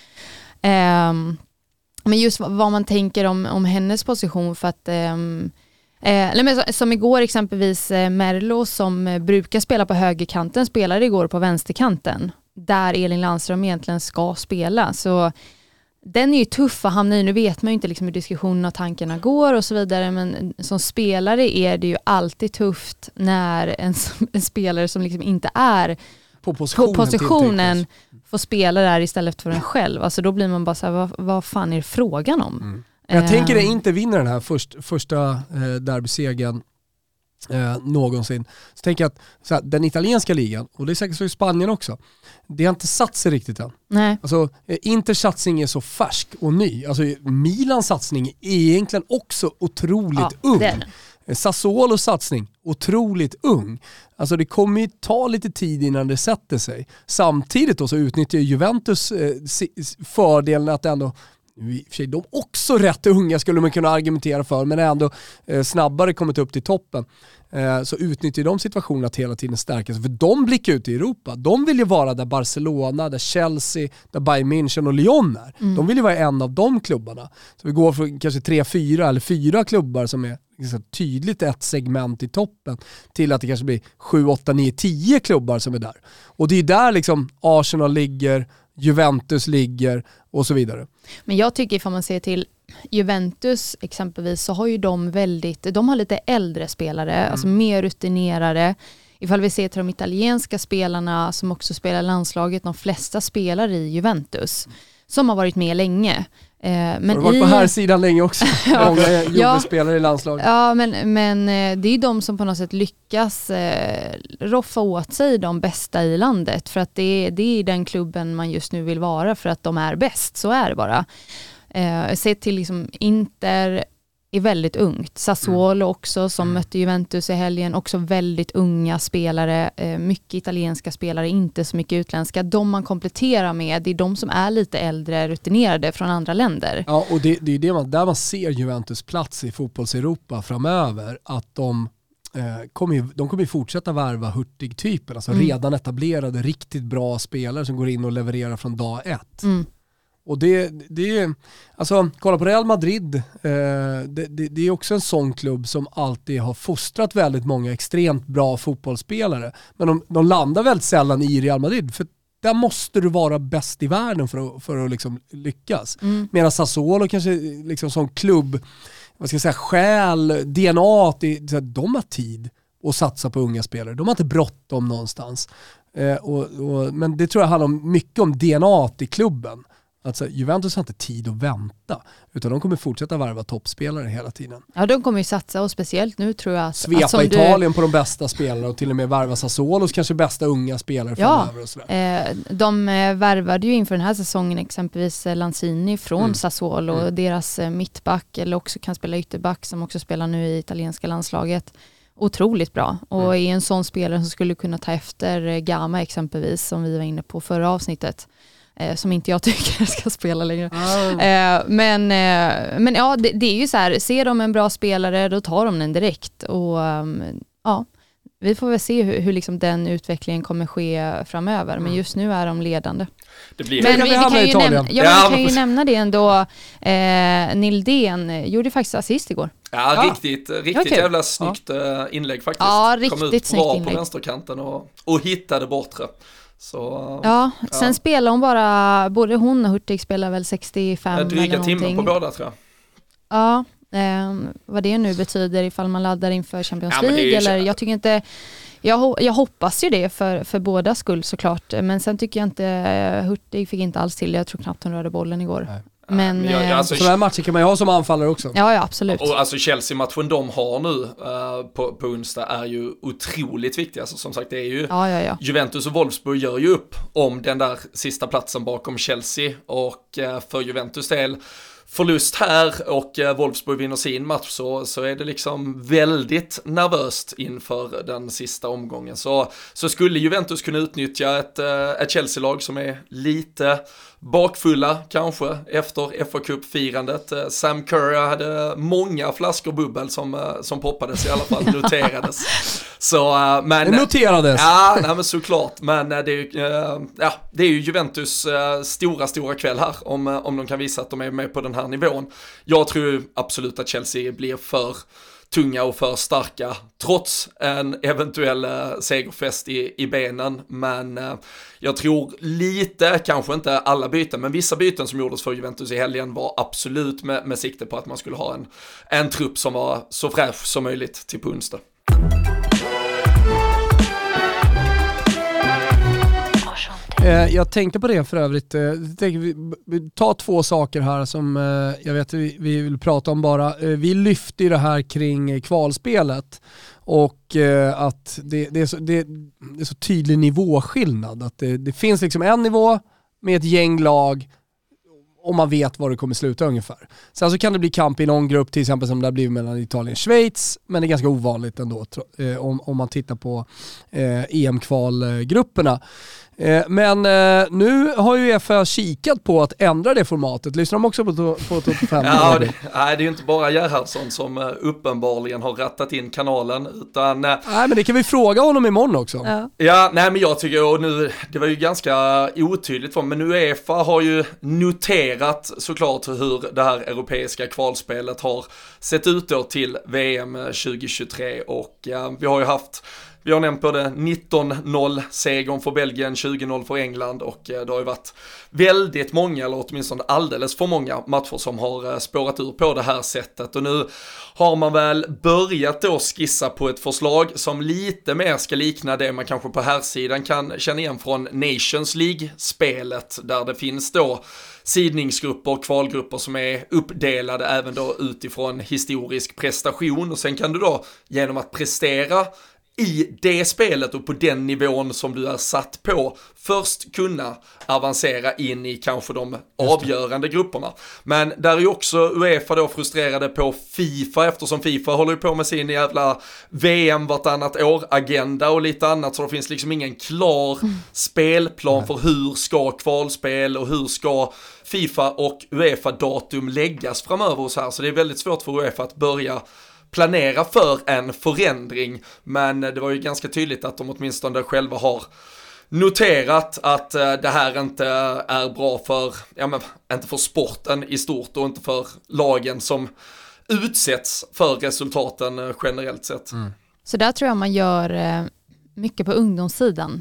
Men just vad man tänker om hennes position för att som igår exempelvis Merlo som brukar spela på högerkanten spelade igår på vänsterkanten där Elin Landström egentligen ska spela, så den är ju tuff att hamna i. Nu vet man ju inte liksom hur diskussionerna och tankarna går och så vidare, men som spelare är det ju alltid tufft när en spelare som liksom inte är på positionen får spela där istället för en själv. Alltså då blir man bara så här, vad fan är det frågan om? Jag tänker det inte vinner den här första derbysegern någonsin. Så tänker jag att så här, den italienska ligan, och det är säkert så i Spanien också, det har inte satt sig riktigt än. Nej. Alltså Inters satsning är så färsk och ny. Alltså Milans satsning är egentligen också otroligt ung. Sassuolos satsning, otroligt ung. Alltså det kommer ju ta lite tid innan det sätter sig. Samtidigt då så utnyttjar Juventus fördelen att ändå, i och för sig de också rätt unga skulle man kunna argumentera för, men ändå snabbare kommit upp till toppen. Så utnyttjar de situationen att hela tiden stärka sig. För de blickar ut i Europa. De vill ju vara där Barcelona, där Chelsea, där Bayern München och Lyon är. De vill ju vara en av de klubbarna. Så vi går från kanske 3-4 eller 4 klubbar som är tydligt ett segment i toppen till att det kanske blir 7, 8, 9, 10 klubbar som är där. Och det är där liksom Arsenal ligger, Juventus ligger och så vidare. Men jag tycker ifall man ser till Juventus exempelvis så har ju de har lite äldre spelare, alltså mer rutinerade. Ifall vi ser till de italienska spelarna som också spelar landslaget, de flesta spelar i Juventus som har varit med länge. Men har du varit på här sidan länge också? Många Juve-spelare i landslaget. Ja, men det är de som på något sätt lyckas roffa åt sig de bästa i landet. För att det är den klubben man just nu vill vara för att de är bäst. Så är det bara. Se till liksom Inter är väldigt ungt. Sassuolo också som mötte Juventus i helgen. Också väldigt unga spelare. Mycket italienska spelare, inte så mycket utländska. De man kompletterar med, det är de som är lite äldre, rutinerade från andra länder. Ja, och det är det där man ser Juventus plats i fotbolls-Europa framöver. Att de kommer ju fortsätta värva Hurtig-typen. Alltså redan etablerade, riktigt bra spelare som går in och levererar från dag 1. Och det är, alltså kolla på Real Madrid, det är också en sån klubb som alltid har fostrat väldigt många extremt bra fotbollsspelare. Men de landar väldigt sällan i Real Madrid, för där måste du vara bäst i världen för att liksom lyckas. Medan Sassuolo kanske liksom som klubb, vad ska jag säga, själ, DNA, de har tid att satsa på unga spelare. De har inte bråttom någonstans. Men det tror jag handlar mycket om DNA i klubben. Alltså, Juventus har inte tid att vänta, utan de kommer fortsätta värva toppspelare hela tiden. Ja, de kommer ju satsa, och speciellt nu tror jag att svepa Italien på de bästa spelarna och till och med värva Sassuolos kanske bästa unga spelare framöver och sådär. De värvade ju inför den här säsongen exempelvis Lanzini från Sassuolo, deras mittback, eller också kan spela ytterback, som också spelar nu i italienska landslaget. Otroligt bra, och är en sån spelare som skulle kunna ta efter Gama exempelvis, som vi var inne på förra avsnittet. Som inte jag tycker ska spela längre. Men ja, det är ju så här, ser de en bra spelare, då tar de den direkt. Och ja, vi får väl se hur liksom den utvecklingen kommer ske framöver. Men just nu är de ledande. Det blir men vi kan ju nämna det ändå. Nildén gjorde faktiskt assist igår. Ja, riktigt jävla snyggt inlägg faktiskt. Ja, riktigt kom ut bra inlägg på vänsterkanten och hittade bortre. Så, ja, sen spelar hon bara, både hon och Hurtig spelar väl 65 dryga timmar på båda, tror jag. Ja, vad det nu betyder ifall man laddar inför Champions League, eller jag tycker inte, jag hoppas ju det för båda skull såklart, men sen tycker jag inte Hurtig fick inte alls till, jag tror knappt hon rörde bollen igår. Men alltså, sådana här matcher kan man ju ha som anfallare också. Ja, absolut. Och alltså Chelsea-matchen de har nu på onsdag är ju otroligt viktig. Alltså, som sagt, det är ju Juventus och Wolfsburg gör ju upp om den där sista platsen bakom Chelsea. Och för Juventus del, förlust här och Wolfsburg vinner sin match så är det liksom väldigt nervöst inför den sista omgången. Så skulle Juventus kunna utnyttja ett Chelsea-lag som är lite bakfulla kanske efter FA Cup-firandet. Sam Kerr hade många flaskor bubbel som poppades i alla fall, noterades. Så, men, det noterades. Ja, nej, men såklart. Men det är ju Juventus stora kväll här om de kan visa att de är med på den här nivån. Jag tror absolut att Chelsea blir för tunga och för starka trots en eventuell segerfest i benen, men jag tror lite, kanske inte alla byten, men vissa byten som gjordes för Juventus i helgen var absolut med sikte på att man skulle ha en trupp som var så fräsch som möjligt till på onsdag. Jag tänkte på det för övrigt. Vi tar 2 saker här som jag vet vi vill prata om bara. Vi lyfter ju det här kring kvalspelet och att det är så tydlig nivåskillnad. Att det finns liksom en nivå med ett gäng lag och man vet var det kommer sluta ungefär. Sen så kan det bli kamp i någon grupp, till exempel som det har blivit mellan Italien och Schweiz, men det är ganska ovanligt ändå om man tittar på EM-kvalgrupperna. Men nu har ju UEFA kikat på att ändra det formatet. Lyssnar de också på Toto5? Ja, det är ju inte bara Gerhardsson som uppenbarligen har rattat in kanalen, utan... Nej, men det kan vi fråga honom imorgon också. Ja, nej, men jag tycker, och nu, det var ju ganska otydligt för mig, men UEFA har ju noterat såklart hur det här europeiska kvalspelet har sett ut då till VM 2023, och vi har nämnt både 19-0 segern för Belgien, 20-0 för England, och det har ju varit väldigt många, eller åtminstone alldeles för många matcher som har spårat ur på det här sättet. Och nu har man väl börjat då skissa på ett förslag som lite mer ska likna det man kanske på här sidan kan känna igen från Nations League-spelet, där det finns då sidningsgrupper och kvalgrupper som är uppdelade även då utifrån historisk prestation, och sen kan du då genom att prestera i det spelet och på den nivån som du är satt på först kunna avancera in i kanske de avgörande grupperna. Men där är ju också UEFA då frustrerade på FIFA, eftersom FIFA håller ju på med sin jävla VM vartannat år-agenda och lite annat, så det finns liksom ingen klar spelplan för hur ska kvalspel och hur ska FIFA och UEFA-datum läggas framöver och så här. Så det är väldigt svårt för UEFA att börja planera för en förändring, men det var ju ganska tydligt att de åtminstone själva har noterat att det här inte är bra för, inte för sporten i stort och inte för lagen som utsätts för resultaten generellt sett. Så där tror jag man gör mycket på ungdomssidan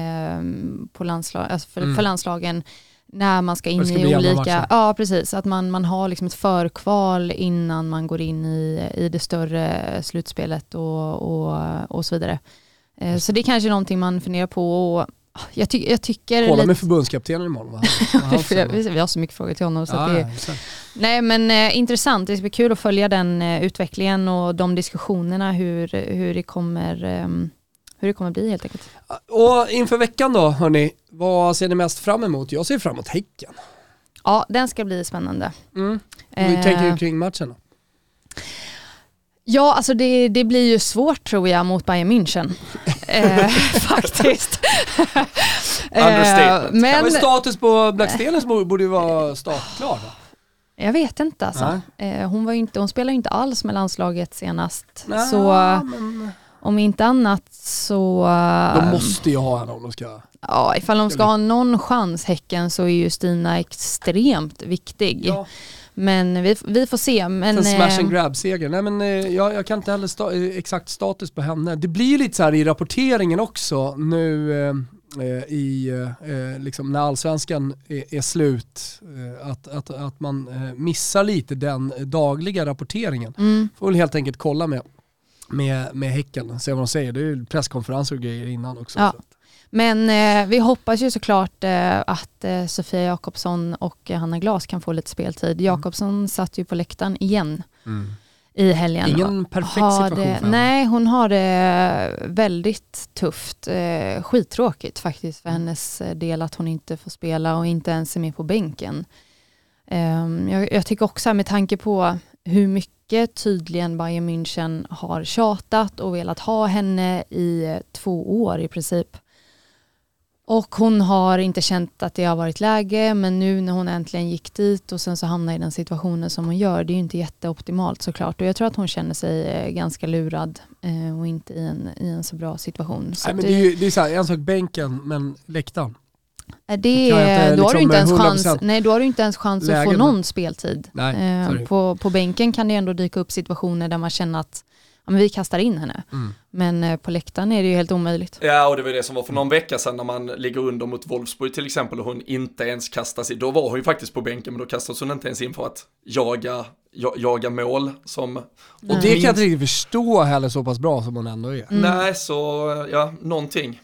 på landslag, alltså för landslagen, när man ska in i olika... Ja, precis. Att man har liksom ett förkval innan man går in i det större slutspelet och så vidare. Så det är kanske någonting man funderar på. Och jag tycker... Kolla med förbundskaptenen imorgon, va? Vi har så mycket frågor till honom. Så att nej, men intressant. Det ska bli kul att följa den utvecklingen och de diskussionerna, hur det kommer bli helt enkelt. Och inför veckan då, hörni, vad ser ni mest fram emot? Jag ser fram emot Häcken. Ja, den ska bli spännande. Hur tänker du kring matchen då? Ja, alltså det blir ju svårt tror jag mot Bayern München. Faktiskt. Men status på Blackstenius borde ju vara startklar då. Jag vet inte alltså. Hon spelar ju inte alls med landslaget senast. Om inte annat så... De måste ju ha henne om de ska... Ja, ifall de ska ha någon chans, Häcken, så är ju Stina extremt viktig. Ja. Men vi får se. Men smash and grab-seger. Nej, men jag kan inte heller exakt status på henne. Det blir ju lite så här i rapporteringen också nu liksom när allsvenskan är slut, att man missar lite den dagliga rapporteringen. Får väl helt enkelt kolla med med Häcken. Se vad de säger. Det är ju presskonferenser och grejer innan också. Ja. Men vi hoppas ju såklart att Sofia Jakobsson och Hanna Glas kan få lite speltid. Jakobsson satt ju på läktaren igen i helgen. Ingen perfekt situation. Nej, hon har det väldigt tufft. Skittråkigt faktiskt för hennes del att hon inte får spela och inte ens är med på bänken. Jag tycker också med tanke på hur mycket tydligen Bayern München har tjatat och velat ha henne i 2 år i princip. Och hon har inte känt att det har varit läge, men nu när hon äntligen gick dit och sen så hamnar i den situationen som hon gör, det är ju inte jätteoptimalt såklart. Och jag tror att hon känner sig ganska lurad och inte i en så bra situation. Så nej, men det är så här, en sak bänken, men läktaren. Då har du inte ens chans. Nej, då har du inte ens chans att få någon speltid. Nej, på bänken kan det ändå dyka upp situationer där man känner att men vi kastar in henne. Men på läktaren är det ju helt omöjligt. Ja, och det var det som var för någon vecka sedan när man ligger under mot Wolfsburg till exempel och hon inte ens kastas in. Då var hon ju faktiskt på bänken, men då kastas hon inte ens in för att jaga mål. Och det kan jag inte riktigt förstå heller så pass bra som hon ändå är. Nej, så ja, någonting.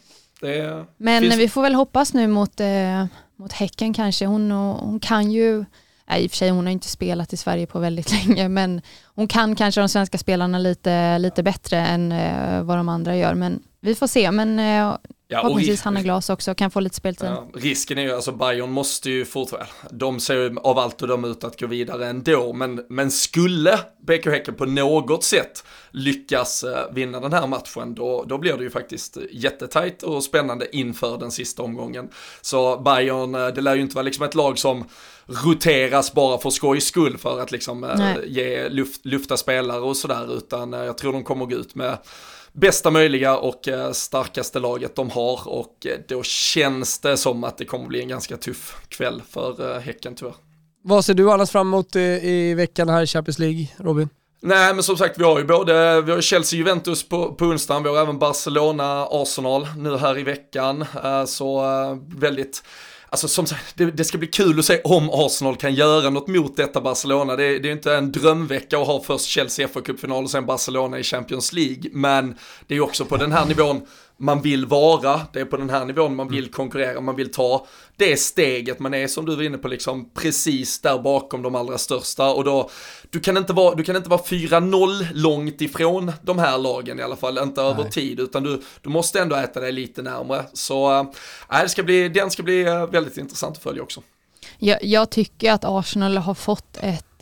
Men vi får väl hoppas nu mot Häcken kanske. Hon kan ju... I och för sig, hon har inte spelat i Sverige på väldigt länge, men hon kan kanske de svenska spelarna lite bättre än vad de andra gör. Men vi får se, men förhoppningsvis Hanna Glas också kan få lite speltid. Ja, risken är ju, alltså Bayern måste ju fortfarande, de ser ju av allt och de ut att gå vidare ändå, men skulle BK Häcken på något sätt lyckas vinna den här matchen, då blir det ju faktiskt jättetajt och spännande inför den sista omgången. Så Bayern, det lär ju inte vara liksom ett lag som roteras bara för skojs skull för att liksom ge lufta spelare och sådär, utan jag tror de kommer gå ut med bästa möjliga och starkaste laget de har, och då känns det som att det kommer bli en ganska tuff kväll för Häcken tyvärr. Vad ser du annars fram emot i veckan här i Champions League, Robin? Nej, men som sagt, vi har Chelsea-Juventus på onsdagen, vi har även Barcelona-Arsenal nu här i veckan, så väldigt... Alltså som sagt, det ska bli kul att se om Arsenal kan göra något mot detta Barcelona. Det är inte en drömvecka att ha först Chelsea FA-cupfinal och sen Barcelona i Champions League. Men det är också på den här nivån man vill vara. Det är på den här nivån man vill konkurrera. Man vill ta det steget. Man är, som du var inne på, liksom precis där bakom de allra största. Och då, du kan inte vara 4-0 långt ifrån de här lagen i alla fall. Inte över tid, utan du måste ändå äta dig lite närmare. Så den ska bli väldigt intressant att följa också. Jag tycker att Arsenal har fått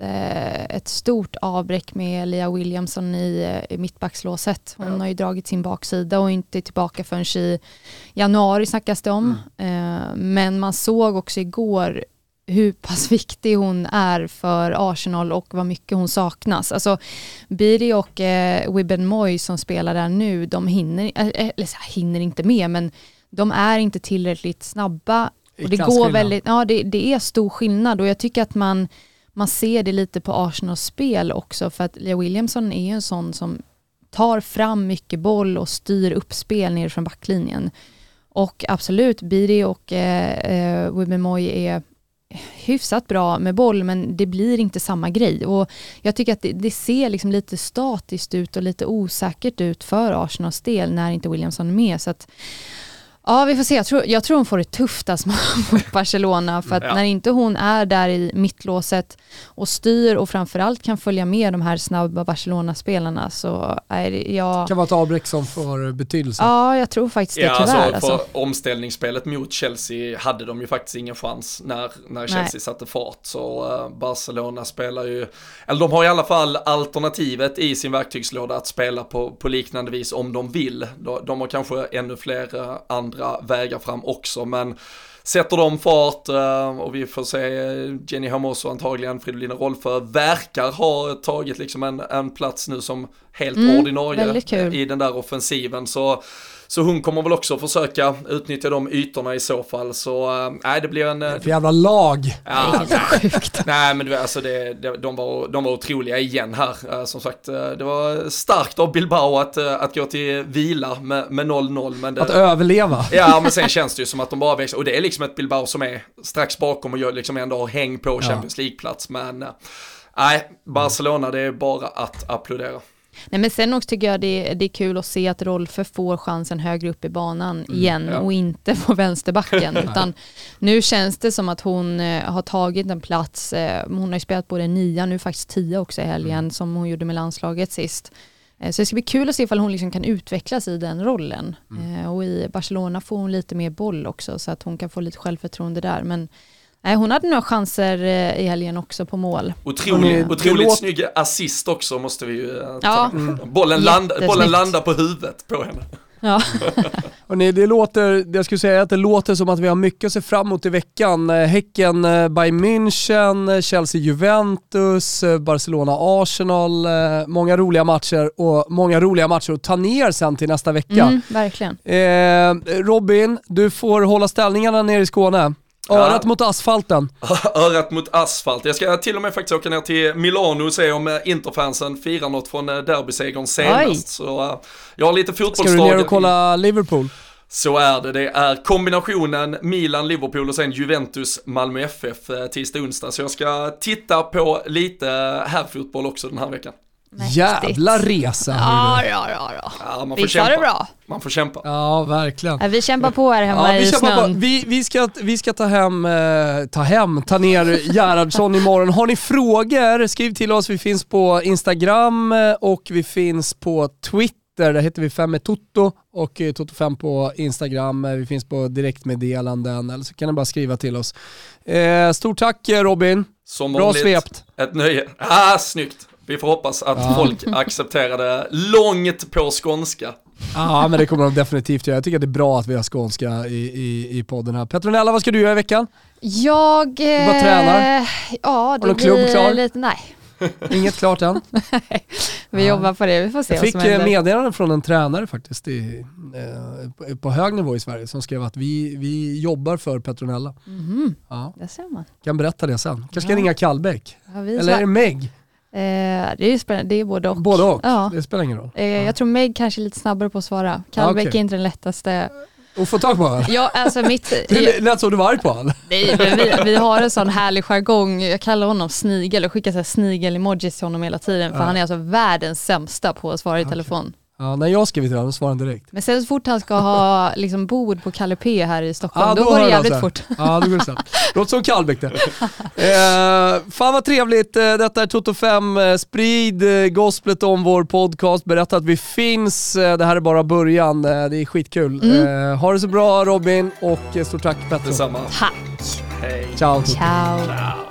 ett stort avbräck med Leah Williamson i mittbackslåset. Hon har ju dragit sin baksida och inte tillbaka förrän i januari snackas det om. Men man såg också igår hur pass viktig hon är för Arsenal och vad mycket hon saknas. Alltså Biri och Wibben Moy som spelar där nu, de hinner inte med, men de är inte tillräckligt snabba. Och det går väldigt, det är stor skillnad, och jag tycker att man ser det lite på Arsenals spel också, för att Leah Williamson är en sån som tar fram mycket boll och styr upp spel ner från backlinjen. Och absolut, Biri och Wibben Moy är hyfsat bra med boll, men det blir inte samma grej, och jag tycker att det ser liksom lite statiskt ut och lite osäkert ut för Arsenals del när inte Williamson är med, så att ja, vi får se. Jag tror hon får det tufft mot Barcelona, för att när inte hon är där i mittlåset och styr och framförallt kan följa med de här snabba Barcelona-spelarna, så är det... Det kan vara ett avbräck som får betydelse. Ja, jag tror faktiskt det tyvärr. För omställningsspelet mot Chelsea hade de ju faktiskt ingen chans när Chelsea satte fart, så Barcelona spelar ju... Eller de har i alla fall alternativet i sin verktygslåda att spela på liknande vis om de vill. De har kanske ännu fler andra vägar fram också, men sätter de fart, och vi får se Jenny Hermoso, antagligen Fridolina Rolfö, verkar ha tagit liksom en plats nu som helt ordinarie i den där offensiven, så hon kommer väl också försöka utnyttja de ytorna i så fall, så det blir en... För jävla lag! Ja, nej, men alltså de var otroliga igen här. Som sagt, det var starkt av Bilbao att gå till vila med 0-0. Men att överleva. Ja, men sen känns det ju som att de bara växer. Och det är liksom ett Bilbao som är strax bakom och gör liksom ändå har häng på Champions League-plats. Men nej, Barcelona, det är bara att applådera. Nej, men sen också tycker jag det är kul att se att Rolfö får chansen högre upp i banan igen och inte på vänsterbacken. Utan nu känns det som att hon har tagit en plats. Hon har ju spelat både 9, nu faktiskt 10 också i helgen som hon gjorde med landslaget sist. Så det ska bli kul att se ifall hon liksom kan utvecklas i den rollen. Och i Barcelona får hon lite mer boll också så att hon kan få lite självförtroende där. Men hon hade några chanser i helgen också på mål. Otroligt snygg assist också måste vi ju ta. Bollen landar på huvudet på henne. Ja. Och jag skulle säga att det låter som att vi har mycket att se fram emot i veckan. Häcken, Bayern München, Chelsea, Juventus, Barcelona, Arsenal. Många roliga matcher att ta ner sen till nästa vecka. Verkligen. Robin, du får hålla ställningarna nere i Skåne. Örat mot asfalten. Örat mot asfalt. Jag ska till och med faktiskt åka ner till Milano och se om Interfansen firar något från derbysegern senast. Så jag har lite fotbollsdagar. Ska du ner och kolla Liverpool? Så är det. Det är kombinationen Milan-Liverpool och sen Juventus-Malmö FF tisdag-onsdag. Så jag ska titta på lite herrfotboll också den här veckan. Jävla resa. Ja, man får kämpa. Det bra. Man får kämpa. Ja, verkligen. Vi kämpar på här hemma i snön. Vi ska ta ner Gerhardsson imorgon. Har ni frågor, skriv till oss. Vi finns på Instagram och vi finns på Twitter. Där heter vi 5med-Toto och Toto5 på Instagram. Vi finns på direktmeddelanden eller så kan ni bara skriva till oss. Stort tack Robin. Som bra vanligt, svept. Ett nöje. Snyggt. Vi får hoppas att folk accepterar det långt på skånska. Ja, men det kommer de definitivt göra. Jag tycker att det är bra att vi har skånska i podden här. Petronella, vad ska du göra i veckan? Jag bara tränar. Ja, det har du klubb klar? Lite, nej. Inget klart än? Vi jobbar på det, vi får se jag vad som händer. Jag fick meddelande från en tränare faktiskt på hög nivå i Sverige som skrev att vi jobbar för Petronella. Ja. Det ser man. Kan berätta det sen. Kanske ska ringa Kallbäck. Ja, eller är det Meg? Det är både och. Både och? Ja. Det spelar ingen roll. Jag tror Meg kanske är lite snabbare på att svara. Kallbäck är inte den lättaste. Och få tag på honom? Ja, alltså det lät som du var arg på honom. Nej, vi har en sån härlig jargong. Jag kallar honom snigel och skickar så här snigel-emojis till honom hela tiden. För han är alltså världens sämsta på att svara i telefon. Ja, när jag skriver till honom svarar han direkt. Men sen så fort han ska ha liksom bord på Kalle P här i Stockholm, då går det jävligt fort. Ja, då går det snabbt. Låter som Kallbäck det. Fan vad trevligt. Detta är Toto5. Sprid gosplet om vår podcast. Berätta att vi finns. Det här är bara början. Det är skitkul. Ha det så bra Robin och stort tack Petter. Detsamma. Tack. Hej. Ciao. Ciao.